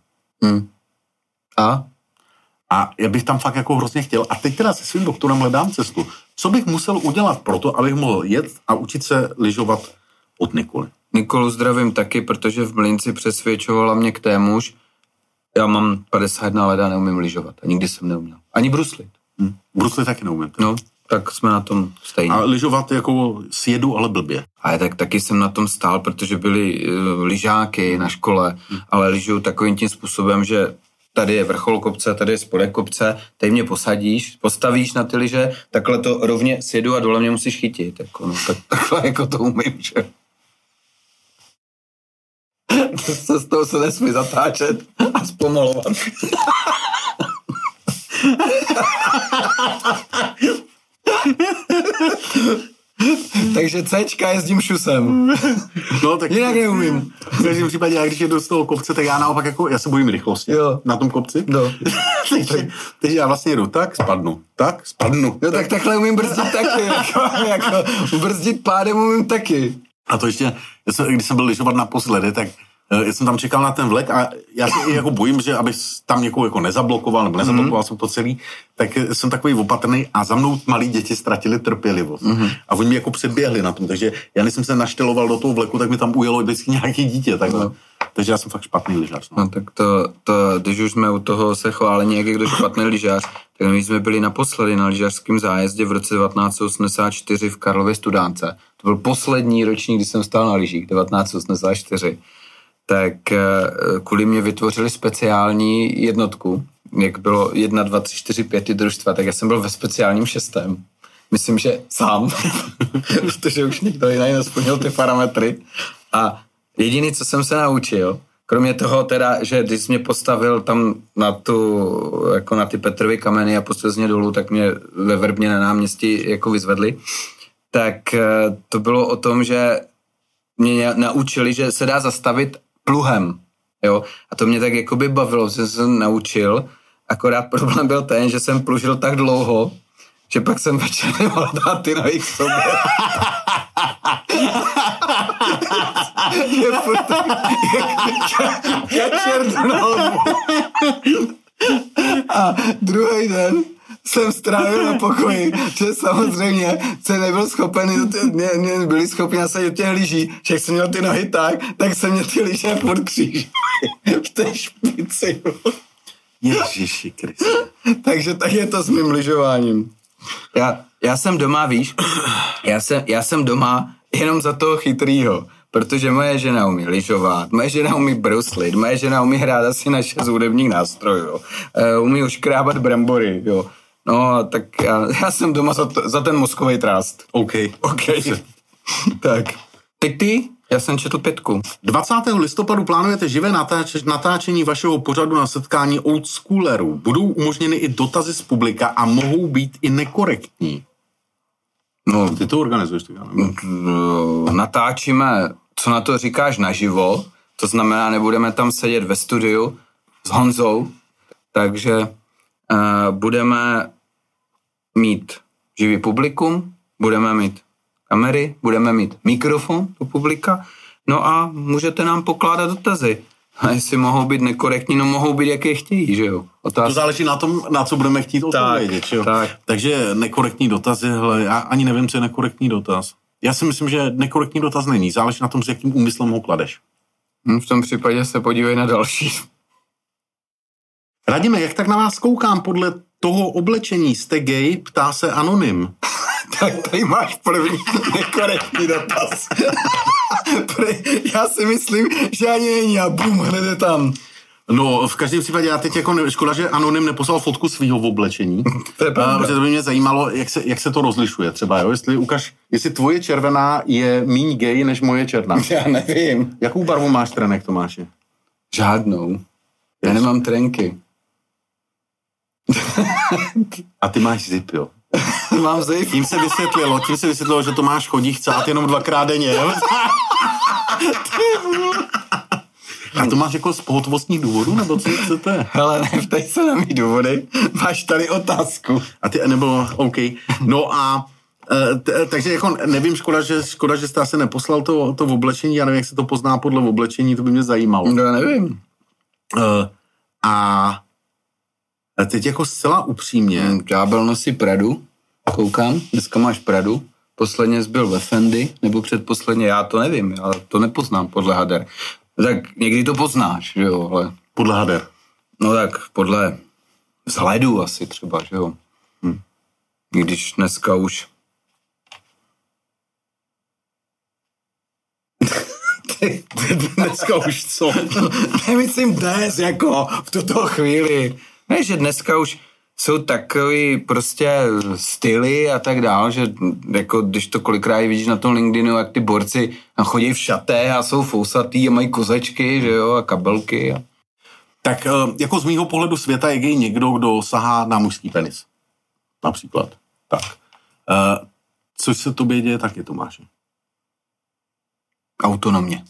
A já bych tam fakt jako hrozně chtěl. A teď teda se svým doktorem hledám cestu. Co bych musel udělat pro to, abych mohl jet a učit se lyžovat od Nikoly? Nikolu zdravím taky, protože v Mlýnci přesvědčovala mě k témuž. Já mám 51 let a neumím lyžovat. A nikdy jsem neuměl. Ani bruslit. Bruslit taky neumím. No, tak jsme na tom stejně. A lyžovat jako sjedu, ale blbě. A taky jsem na tom stál, protože byli lyžáky na škole, ale lyžuju takovým tím způsobem, že tady je vrchol kopce, tady je spodek kopce, tady mě postavíš na ty lyže, takhle to rovně sjedu a dole mě musíš chytit. Jako, takhle jako to umím, že? Z toho se nesmí zatáčet a zpomalovat. Takže Cčka jezdím šusem. No, tak jinak neumím. V každém případě, já když jedu z toho kopce, tak já naopak jako, já se bojím rychlosti na tom kopci. No. takže já vlastně jedu tak, spadnu. Jo, tak takhle umím brzdit taky. jako brzdit pádem umím taky. A to ještě, když jsem byl lyžovat naposledy, tak já jsem tam čekal na ten vlek a já se i jako bojím, že abych tam někoho jako nezablokoval, nebo nezablokoval jsem to celý, tak jsem takový opatrný a za mnou malí děti ztratili trpělivost. A oni mi jako předběhli na tom, takže já když jsem se našteloval do toho vleku, tak mi tam ujelo vždycky nějaký dítě, takhle. Takže já jsem fakt špatný lyžař. No tak to, když už jsme u toho se chválení, jak je kdo špatný lyžař, tak my jsme byli naposledy na lyžařském zájezdě v roce 1984 v Karlově Studánce. To byl poslední ročník, kdy jsem stál na lyžích, 1984. Tak kvůli mě vytvořili speciální jednotku, jak bylo 1, 2, 3, 4, 5 družstva, tak já jsem byl ve speciálním 6. Myslím, že sám, protože už nikdo jiný nesplnil ty parametry. A jediný, co jsem se naučil, kromě toho teda, že když jsi mě postavil tam jako na ty Petrovy kameny a postavil mě dolů, tak mě ve Vrbně na náměstí jako vyzvedli, tak to bylo o tom, že mě naučili, že se dá zastavit pluhem, jo, a to mě tak jakoby bavilo, že jsem naučil, akorát problém byl ten, že jsem plužil tak dlouho, že pak jsem večer nemohl dát ty nohy k sobě. Je furt kačer do nohu. A druhý den jsem strávil na pokoji, že samozřejmě se nebyl schopen, mě byli schopni nasadit těch lyží, že jak jsem měl ty nohy tak jsem měl ty lyže furt kříž v té špici. Ježiši Kriste. Takže tak je to s mým lyžováním. Já jsem doma, víš, já jsem doma jenom za toho chytrýho, protože moje žena umí lyžovat, moje žena umí bruslit, moje žena umí hrát asi na 6 hudebních nástrojů, umí uškrábat brambory, jo. No, tak já jsem doma za ten mozkový trást. OK. Tak. Teď ty? Já jsem četl 5. 20. listopadu plánujete živé natáčení vašeho pořadu na setkání oldschoolerů. Budou umožněny i dotazy z publika a mohou být i nekorektní. No, ty to organizuješ, tak já nevím. Natáčíme, co na to říkáš, naživo. To znamená, nebudeme tam sedět ve studiu s Honzou, takže budeme mít živý publikum, budeme mít kamery, budeme mít mikrofon do publika, no a můžete nám pokládat dotazy. A jestli mohou být nekorektní, no mohou být, jaké chtějí, že jo? To záleží na tom, na co budeme chtít odpovědět, že jo? Tak. Takže nekorektní dotazy, hele, já ani nevím, co je nekorektní dotaz. Já si myslím, že nekorektní dotaz není, záleží na tom, s jakým úmyslem ho kladeš. V tom případě se podívej na další. Radíme, jak tak na vás koukám podle toho oblečení? Jste gay? Ptá se anonym. Tak tady máš první nekorektní dotaz. Já si myslím, že ani není a bum, hned je tam. No, v každém případě já teď jako škoda, že anonym neposlal fotku svýho oblečení. Protože to by mě zajímalo, jak se to rozlišuje třeba, jo? Jestli tvoje červená je míň gay než moje černá. Já nevím. Jakou barvu máš trenek, Tomáši? Žádnou. Já nemám trenky. A ty máš zip, jo? Mám zip. Tím se vysvětlilo, že Tomáš chodí chcát jenom 2krát denně, jo? A to máš jako z pohotovostních důvodů, nebo co to je? Hele, ne, ptej se na mý důvody. Máš tady otázku. A ty, nebo, OK. No a takže jako nevím, škoda, že jste asi neposlal to oblečení, já nevím, jak se to pozná podle oblečení, to by mě zajímalo. No, já nevím. A teď jako zcela upřímně. Ďábel nosí Pradu, koukám, dneska máš Pradu, posledně jsi byl ve Fendi, nebo předposledně, já to nevím, ale to nepoznám podle hader. Tak někdy to poznáš, že jo, ale... Podle hader. No tak podle vzhledu asi třeba, že jo. Když dneska už... Dneska už co? Nemyslím dnes, jako v tuto chvíli. Ne, že dneska už jsou takový prostě styly a tak dál, že jako když to kolikrát vidíš na tom LinkedInu, jak ty borci chodí v šaté a jsou fousatý a mají kozečky, že jo, a kabelky. Tak jako z mýho pohledu světa je gay někdo, kdo sahá na mužský penis. Například. Tak. Což se tobě děje taky, Tomáši? Autonomně.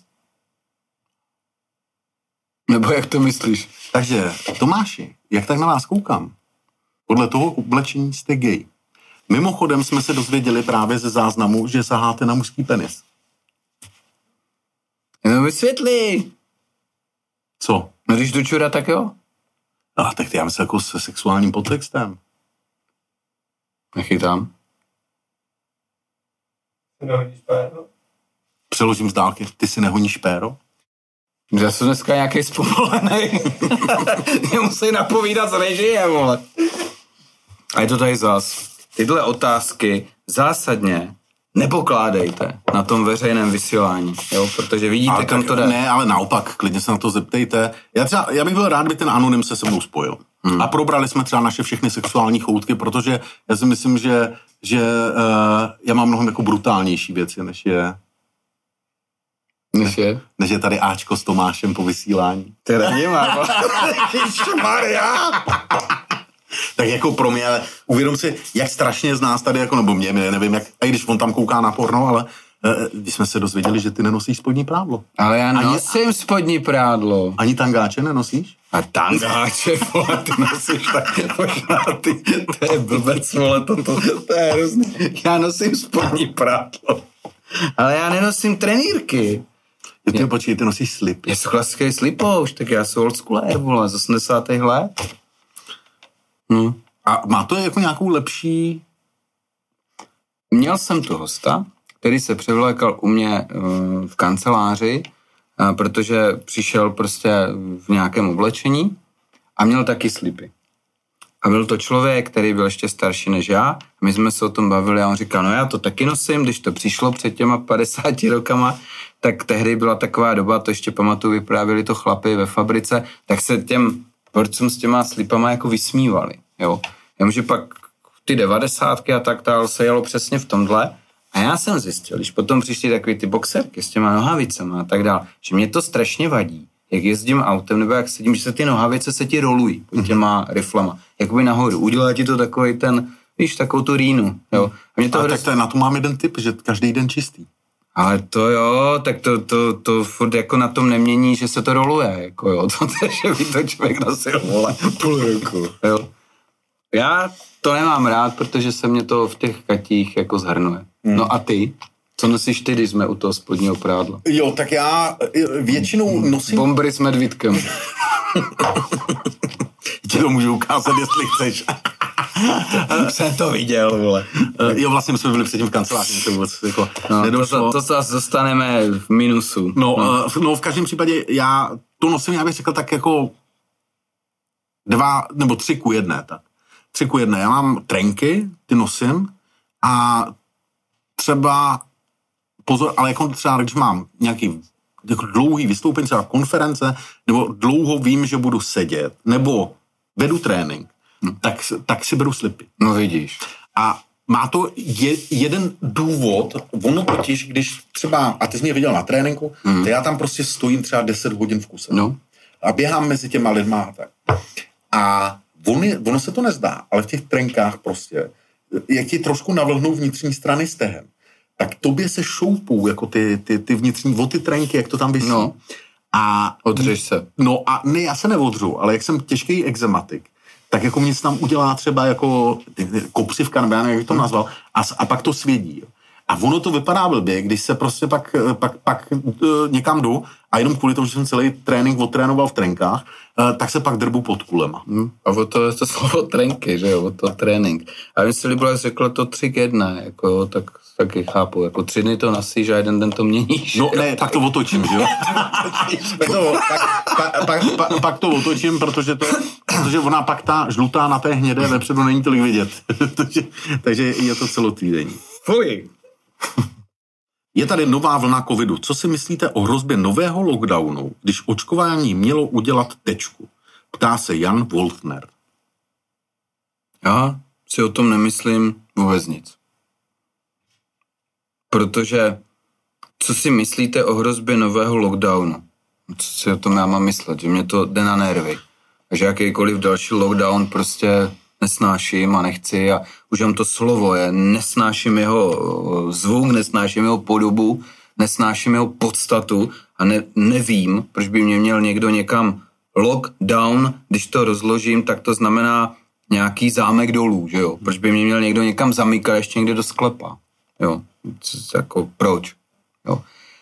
Nebo jak to myslíš? Takže, Tomáši, jak tak na vás koukám? Podle toho oblečení jste gay. Mimochodem jsme se dozvěděli právě ze záznamu, že saháte na mužský penis. No vysvětli. Co? No když do čura, tak jo. A tak já myslím jako se sexuálním podtextem. Nechytám. Přeložím z dálky. Ty si nehoníš péro? Já jsem dneska nějaký zpomolený. Mě musí napovídat z režie, vole. A je to tady zas. Tyhle otázky zásadně nepokládejte na tom veřejném vysílání, jo? Protože vidíte, kam to jde. Ne, ale naopak, klidně se na to zeptejte. Já bych byl rád, kdyby ten anonym se mnou spojil. A probrali jsme třeba naše všechny sexuální choutky, protože já si myslím, že já mám mnohem jako brutálnější věci, než je tady Ačko s Tomášem po vysílání. Teda nemá. Ježišmarja! Tak jako pro mě, ale uvědom si, jak strašně z nás tady, jako, nebo mě, nevím, jak, i když on tam kouká na porno, ale když jsme se dozvěděli, že ty nenosíš spodní prádlo. Ale já nosím spodní prádlo. Ani tangáče nenosíš? A tangáče, vole, ty nosíš tak, možná ty, to je blbec, vole, to je hrozný. Já nosím spodní prádlo. Ale já nenosím trenýrky. Počkej, ty nosíš slip. Já jsem klasický slipouš, tak já jsem oldschooler, vole, z 80. let. A má to jako nějakou lepší... Měl jsem tu hosta, který se převlékal u mě v kanceláři, protože přišel prostě v nějakém oblečení a měl taky slipy. A byl to člověk, který byl ještě starší než já. My jsme se o tom bavili a on říkal, no já to taky nosím, když to přišlo před těma 50 rokama, tak tehdy byla taková doba, to ještě pamatuju, vyprávěli to chlapi ve fabrice, tak se těm borcům s těma slipama jako vysmívali, jo. Jenomže pak ty 90 a tak dál se jelo přesně v tomhle a já jsem zjistil, když potom přišly takový ty boxerky s těma nohavicama a tak dál, že mě to strašně vadí, jak jezdím autem nebo jak sedím, že se ty nohavice se ti rolují pod těma riflama, jakoby nahoru, udělá ti to takový ten, víš, takovou tu rýnu, jo. A mě to tak to je, na to mám jeden tip, že každý den čistý. Ale to jo, tak to furt jako na tom nemění, že se to roluje, jako jo, to je, že by to člověk nosil, vole, půl roku, jo. Já to nemám rád, protože se mě to v těch katích jako zhrnuje. No a ty? Co nosíš ty, když jsme u toho spodního prádla? Jo, tak já většinou nosím... Bombry s medvídkem. Ti to můžu ukázat, jestli chceš. Jsem to viděl, vole. Jo, vlastně my jsme byli předtím v kanceláři, to vůbec jako nedošlo. To zase dostaneme v minusu. No, v každém případě já to nosím, já bych řekl tak jako 2 nebo 3 ku 1, tak. 3 ku 1. Já mám trenky, ty nosím a třeba pozor, ale jako třeba, když mám nějaký jako dlouhý vystoupení, třeba konference, nebo dlouho vím, že budu sedět, nebo vedu trénink, tak si beru slipy. No vidíš. A má to jeden důvod, ono totiž, když třeba, a ty jsi mě viděl na tréninku, tak já tam prostě stojím třeba 10 hodin v kuse. No. A běhám mezi těma lidma a tak. A ono se to nezdá, ale v těch trenkách prostě, jak ti trošku navlhnou vnitřní strany stehen, tak tobě se šoupou jako ty vnitřní, ty trenky, jak to tam vysí. No. A odřeš se. No a ne, já se neodřu, ale jak jsem těžký exematik, tak jako mě se tam udělá třeba jako kopřivka, nebo já nevím, jak to nazval, a pak to svědí. A ono to vypadá blbě, když se prostě pak někam jdu a jenom kvůli tomu, že jsem celý trénink odtrénoval v trenkách, tak se pak drbu pod kulema. A o to je to slovo trenky, že jo, o to trénink. A mi se líbilo, jak řekla to 3 k 1, jako jo, tak taky chápu, jako 3 dny to nosíš a 1 den to měníš. No ne, tak to otočím, že jo? pak to otočím, protože ona pak ta žlutá na té hnědé vepředu není tolik vidět. takže je to celotýdenní. Fuj! Je tady nová vlna covidu. Co si myslíte o hrozbě nového lockdownu, když očkování mělo udělat tečku? Ptá se Jan Wolfner. Já si o tom nemyslím vůbec nic. Protože co si myslíte o hrozbě nového lockdownu? Co si o tom já mám myslet? Že mě to jde na nervy. A že jakýkoliv další lockdown prostě nesnáším a nechci a už jen to slovo je, nesnáším jeho zvuk, nesnáším jeho podobu, nesnáším jeho podstatu a nevím, proč by mě měl někdo někam lockdown, když to rozložím, tak to znamená nějaký zámek dolů, že jo? Proč by mě měl někdo někam zamykat ještě někde do sklepa, jo? Jako proč, jo?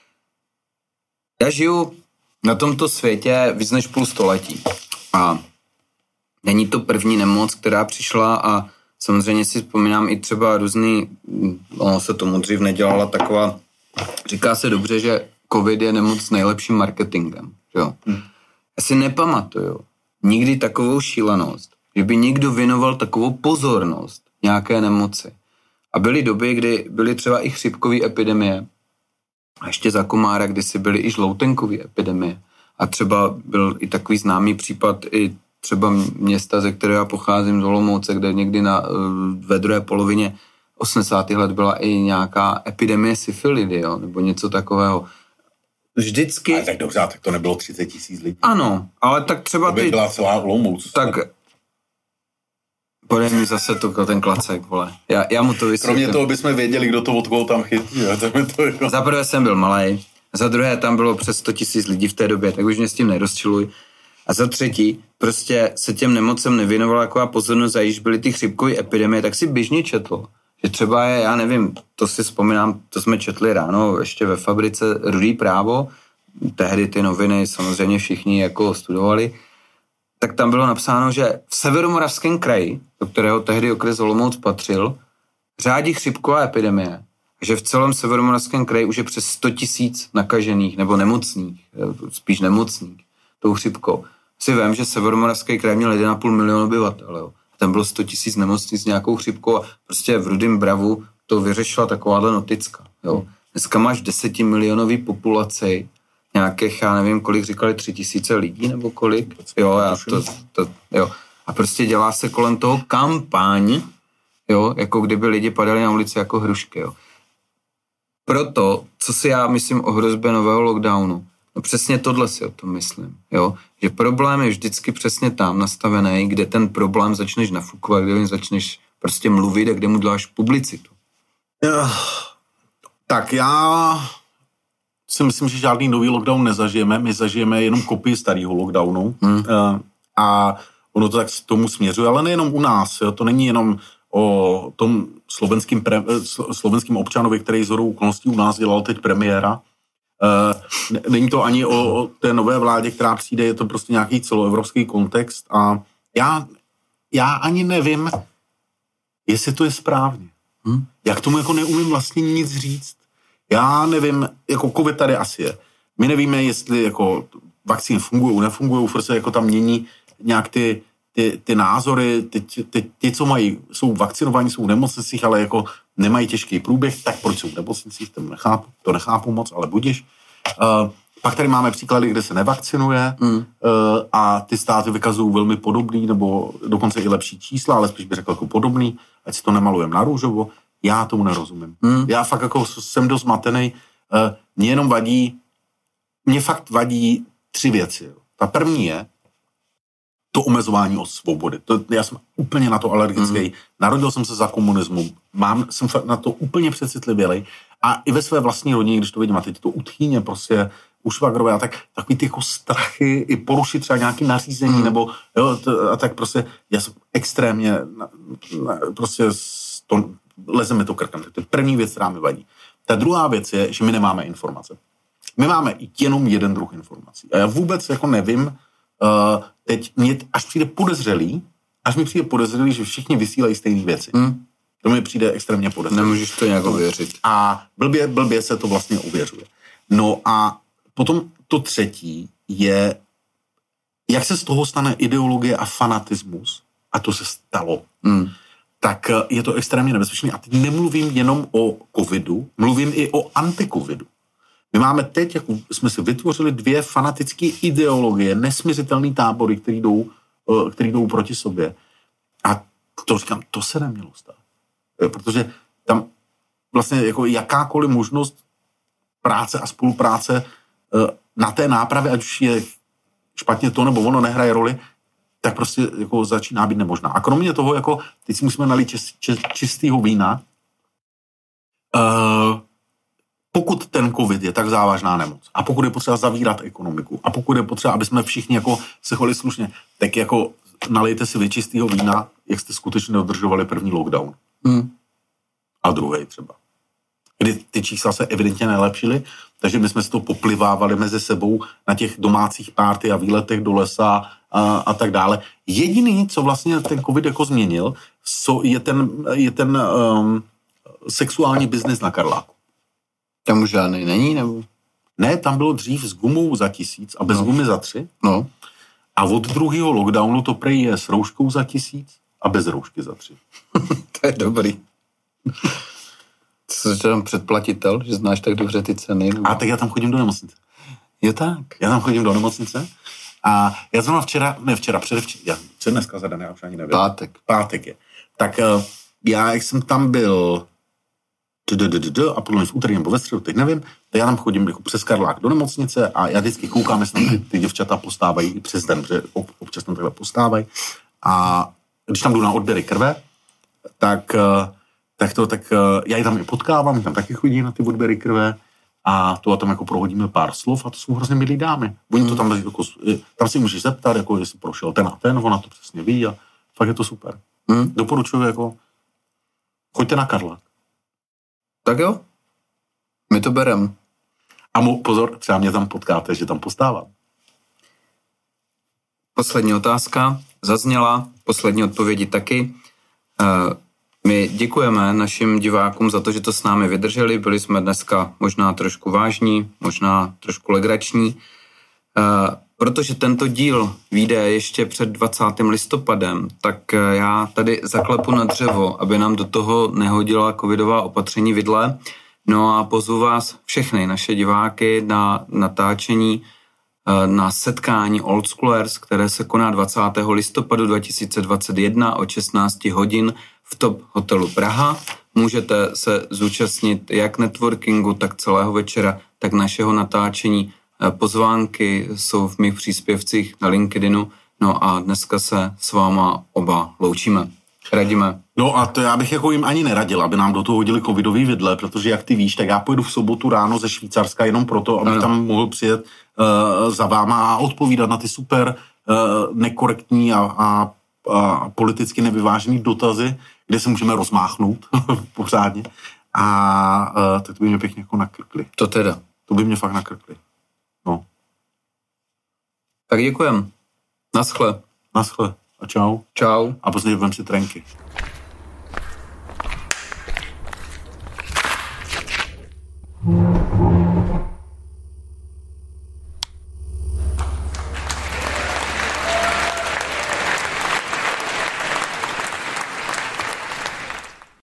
Já žiju na tomto světě víc než půl století a není to první nemoc, která přišla a samozřejmě si vzpomínám i třeba různý, ono se tomu dřív nedělala taková, říká se dobře, že covid je nemoc s nejlepším marketingem, jo. Já si nepamatuju nikdy takovou šílenost, že by někdo věnoval takovou pozornost nějaké nemoci. A byly doby, kdy byly třeba i chřipkové epidemie a ještě za komára, kdy si byly i žloutenkové epidemie. A třeba byl i takový známý případ i třeba města, ze kterého já pocházím, z Olomouce, kde někdy ve druhé polovině 80. let byla i nějaká epidemie syfilidy, jo, nebo něco takového. Vždycky... Ale tak dobře, tak to nebylo 30 000 lidí. Ano, ale tak třeba to by byla celá Olomouc. Tak podej mi zase ten klacek, vole. Já mu to vysvětlím. Kromě toho bychom věděli, kdo to od koho tam chytí. Jako... Za prvé jsem byl malej, za druhé tam bylo přes 100 000 lidí v té době, tak už mě s tím nerozčiluj. A za třetí, prostě se těm nemocem nevěnovala taková pozornost a když byly ty chřipkové epidemie, tak si běžně četl, že třeba je, já nevím, to si vzpomínám, to jsme četli ráno ještě ve fabrice Rudý právo, tehdy ty noviny samozřejmě všichni jako studovali, tak tam bylo napsáno, že v Severomoravském kraji, do kterého tehdy okres Olomouc patřil, řádí chřipková epidemie, že v celém Severomoravském kraji už je přes 100 000 nakažených nebo nemocných, spíš nemocných tou chřipkou. Si vím, že Severomoravský kraj měl 1,5 milionu obyvatel, jo. A tam bylo 100 000 nemocných s nějakou chřipkou a prostě v Rudém Bravu to vyřešila takováhle noticka, jo. Dneska máš 10 milionový populaci, nějakých, já nevím, kolik říkali, 3 000 lidí, nebo kolik, jo, jo. A prostě dělá se kolem toho kampaň, jo, jako kdyby lidi padali na ulici jako hrušky, jo. Proto, co si já myslím o hrozbě nového lockdownu, no přesně tohle si o tom myslím, jo, že problém je vždycky přesně tam nastavený, kde ten problém začneš nafukovat, kde začneš prostě mluvit a kde mu děláš publicitu. Tak já si myslím, že žádný nový lockdown nezažijeme, my zažijeme jenom kopii starého lockdownu a ono to tak k tomu směřuje, ale nejenom u nás, jo? To není jenom o tom slovenským občanovi, který shodou okolností u nás dělal teď premiéra. Není to ani o té nové vládě, která přijde, je to prostě nějaký celoevropský kontext a já ani nevím, jestli to je správně. Já k tomu jako neumím vlastně nic říct. Já nevím, jako covid tady asi je. My nevíme, jestli jako vakcíny fungují, nefungují, furt se jako tam mění nějak ty názory, ty, co jsou vakcinovaní, jsou v nemocnicích, ale jako nemají těžký průběh, tak proč jsou v nemocnicích, to nechápu moc, ale budiš. Pak tady máme příklady, kde se nevakcinuje a ty státy vykazují velmi podobný, nebo dokonce i lepší čísla, ale spíš bych řekl jako podobný, ať si to nemalujeme na růžovo. Já tomu nerozumím. Já fakt jako jsem dost zmatený. Mě fakt vadí 3 věci. Ta první je to omezování od svobody. Já jsem úplně na to alergický. Narodil jsem se za komunismu. Jsem na to úplně přecitlivělej. A i ve své vlastní rodině, když to vidím, a teď to utchýně prostě u švagrové a tak, takový ty jako strachy i porušit třeba nějaké nařízení, nebo jo, a tak prostě, já jsem extrémně prostě leze mi to krkem. To je první věc, která mi vadí. Ta druhá věc je, že my nemáme informace. My máme jenom jeden druh informací. A já vůbec jako nevím, teď až mi přijde podezřelý, že všichni vysílají stejné věci. To mi přijde extrémně podezřelý. Nemůžeš to nějak ověřit. A blbě se to vlastně ověřuje. No a potom to třetí je, jak se z toho stane ideologie a fanatismus, a to se stalo, tak je to extrémně nebezpečné. A teď nemluvím jenom o covidu, mluvím i o antikovidu. My máme teď, jako jsme si vytvořili 2 fanatické ideologie, nesmiřitelný tábory, který jdou proti sobě. A to říkám, to se nemělo stát. Protože tam vlastně jako jakákoliv možnost práce a spolupráce na té nápravě, ať už je špatně to, nebo ono nehraje roli, tak prostě jako začíná být nemožná. A kromě toho, jako teď si musíme nalít čistého vína, pokud ten covid je tak závažná nemoc a pokud je potřeba zavírat ekonomiku a pokud je potřeba, aby jsme všichni jako se chovali slušně, tak jako nalijte si vy čistého vína, jak jste skutečně dodržovali první lockdown. A druhý třeba. Kdy ty čísla se evidentně nelepšily, takže my jsme si to poplivávali mezi sebou na těch domácích párty a výletech do lesa a tak dále. Jediný, co vlastně ten covid jako změnil, je ten sexuální biznis na Karláku. Tam už žádnej není, nebo? Ne, tam bylo dřív s gumou za 1000 a bez gumy za 3. No. A od druhého lockdownu to prej je s rouškou za 1000 a bez roušky za 3. To je dobrý. Co je tam předplatitel, že znáš tak dobře ty ceny? Nebo? A tak já tam chodím do nemocnice. Jo tak. Já tam chodím do nemocnice a já jsem předevčera, dneska za den, já už ani nevím. Pátek je. Tak já, jak jsem tam byl a podle mě v úterý nebo ve středu, teď nevím, tak já tam chodím jako přes Karlák do nemocnice a já vždycky koukám, jestli ty děvčata postávají i přes den, protože občas tam takhle postávají. A když tam jdu na odběry krve, tak já ji tam i potkávám, tam taky chodí na ty odběry krve a tam jako prohodíme pár slov a to jsou hrozně milí dámy. Oni to tam, jako, tam si můžeš zeptat, jako jestli prošel ten a ten, ona to přesně ví a fakt je to super. Doporučuji, jako choďte na Karlák. Tak jo, my to berem. A pozor, třeba mě tam potkáte, že tam postávám. Poslední otázka zazněla, poslední odpovědi taky. My děkujeme našim divákům za to, že to s námi vydrželi. Byli jsme dneska možná trošku vážní, možná trošku legrační. Protože tento díl vyjde ještě před 20. listopadem, tak já tady zaklepu na dřevo, aby nám do toho nehodila covidová opatření vidle. No a pozvu vás všechny naše diváky na natáčení, na setkání Old Schoolers, které se koná 20. listopadu 2021 od 16 hodin v Top hotelu Praha. Můžete se zúčastnit jak networkingu, tak celého večera, tak našeho natáčení. Pozvánky jsou v mých příspěvcích na LinkedInu, no a dneska se s váma oba loučíme. Radíme. No a to já bych jako jim ani neradil, aby nám do toho hodili covidový vidle, protože jak ty víš, tak já pojedu v sobotu ráno ze Švýcarska jenom proto, abych tam mohl přijet za váma a odpovídat na ty super nekorektní a politicky nevyvážený dotazy, kde se můžeme rozmáchnout pořádně. A tak to by mě pěkně jako nakrkli. To teda. To by mě fakt nakrkli. No. Tak děkujem. Naschle. Naschle. A čau. Čau. A později vem si trenky.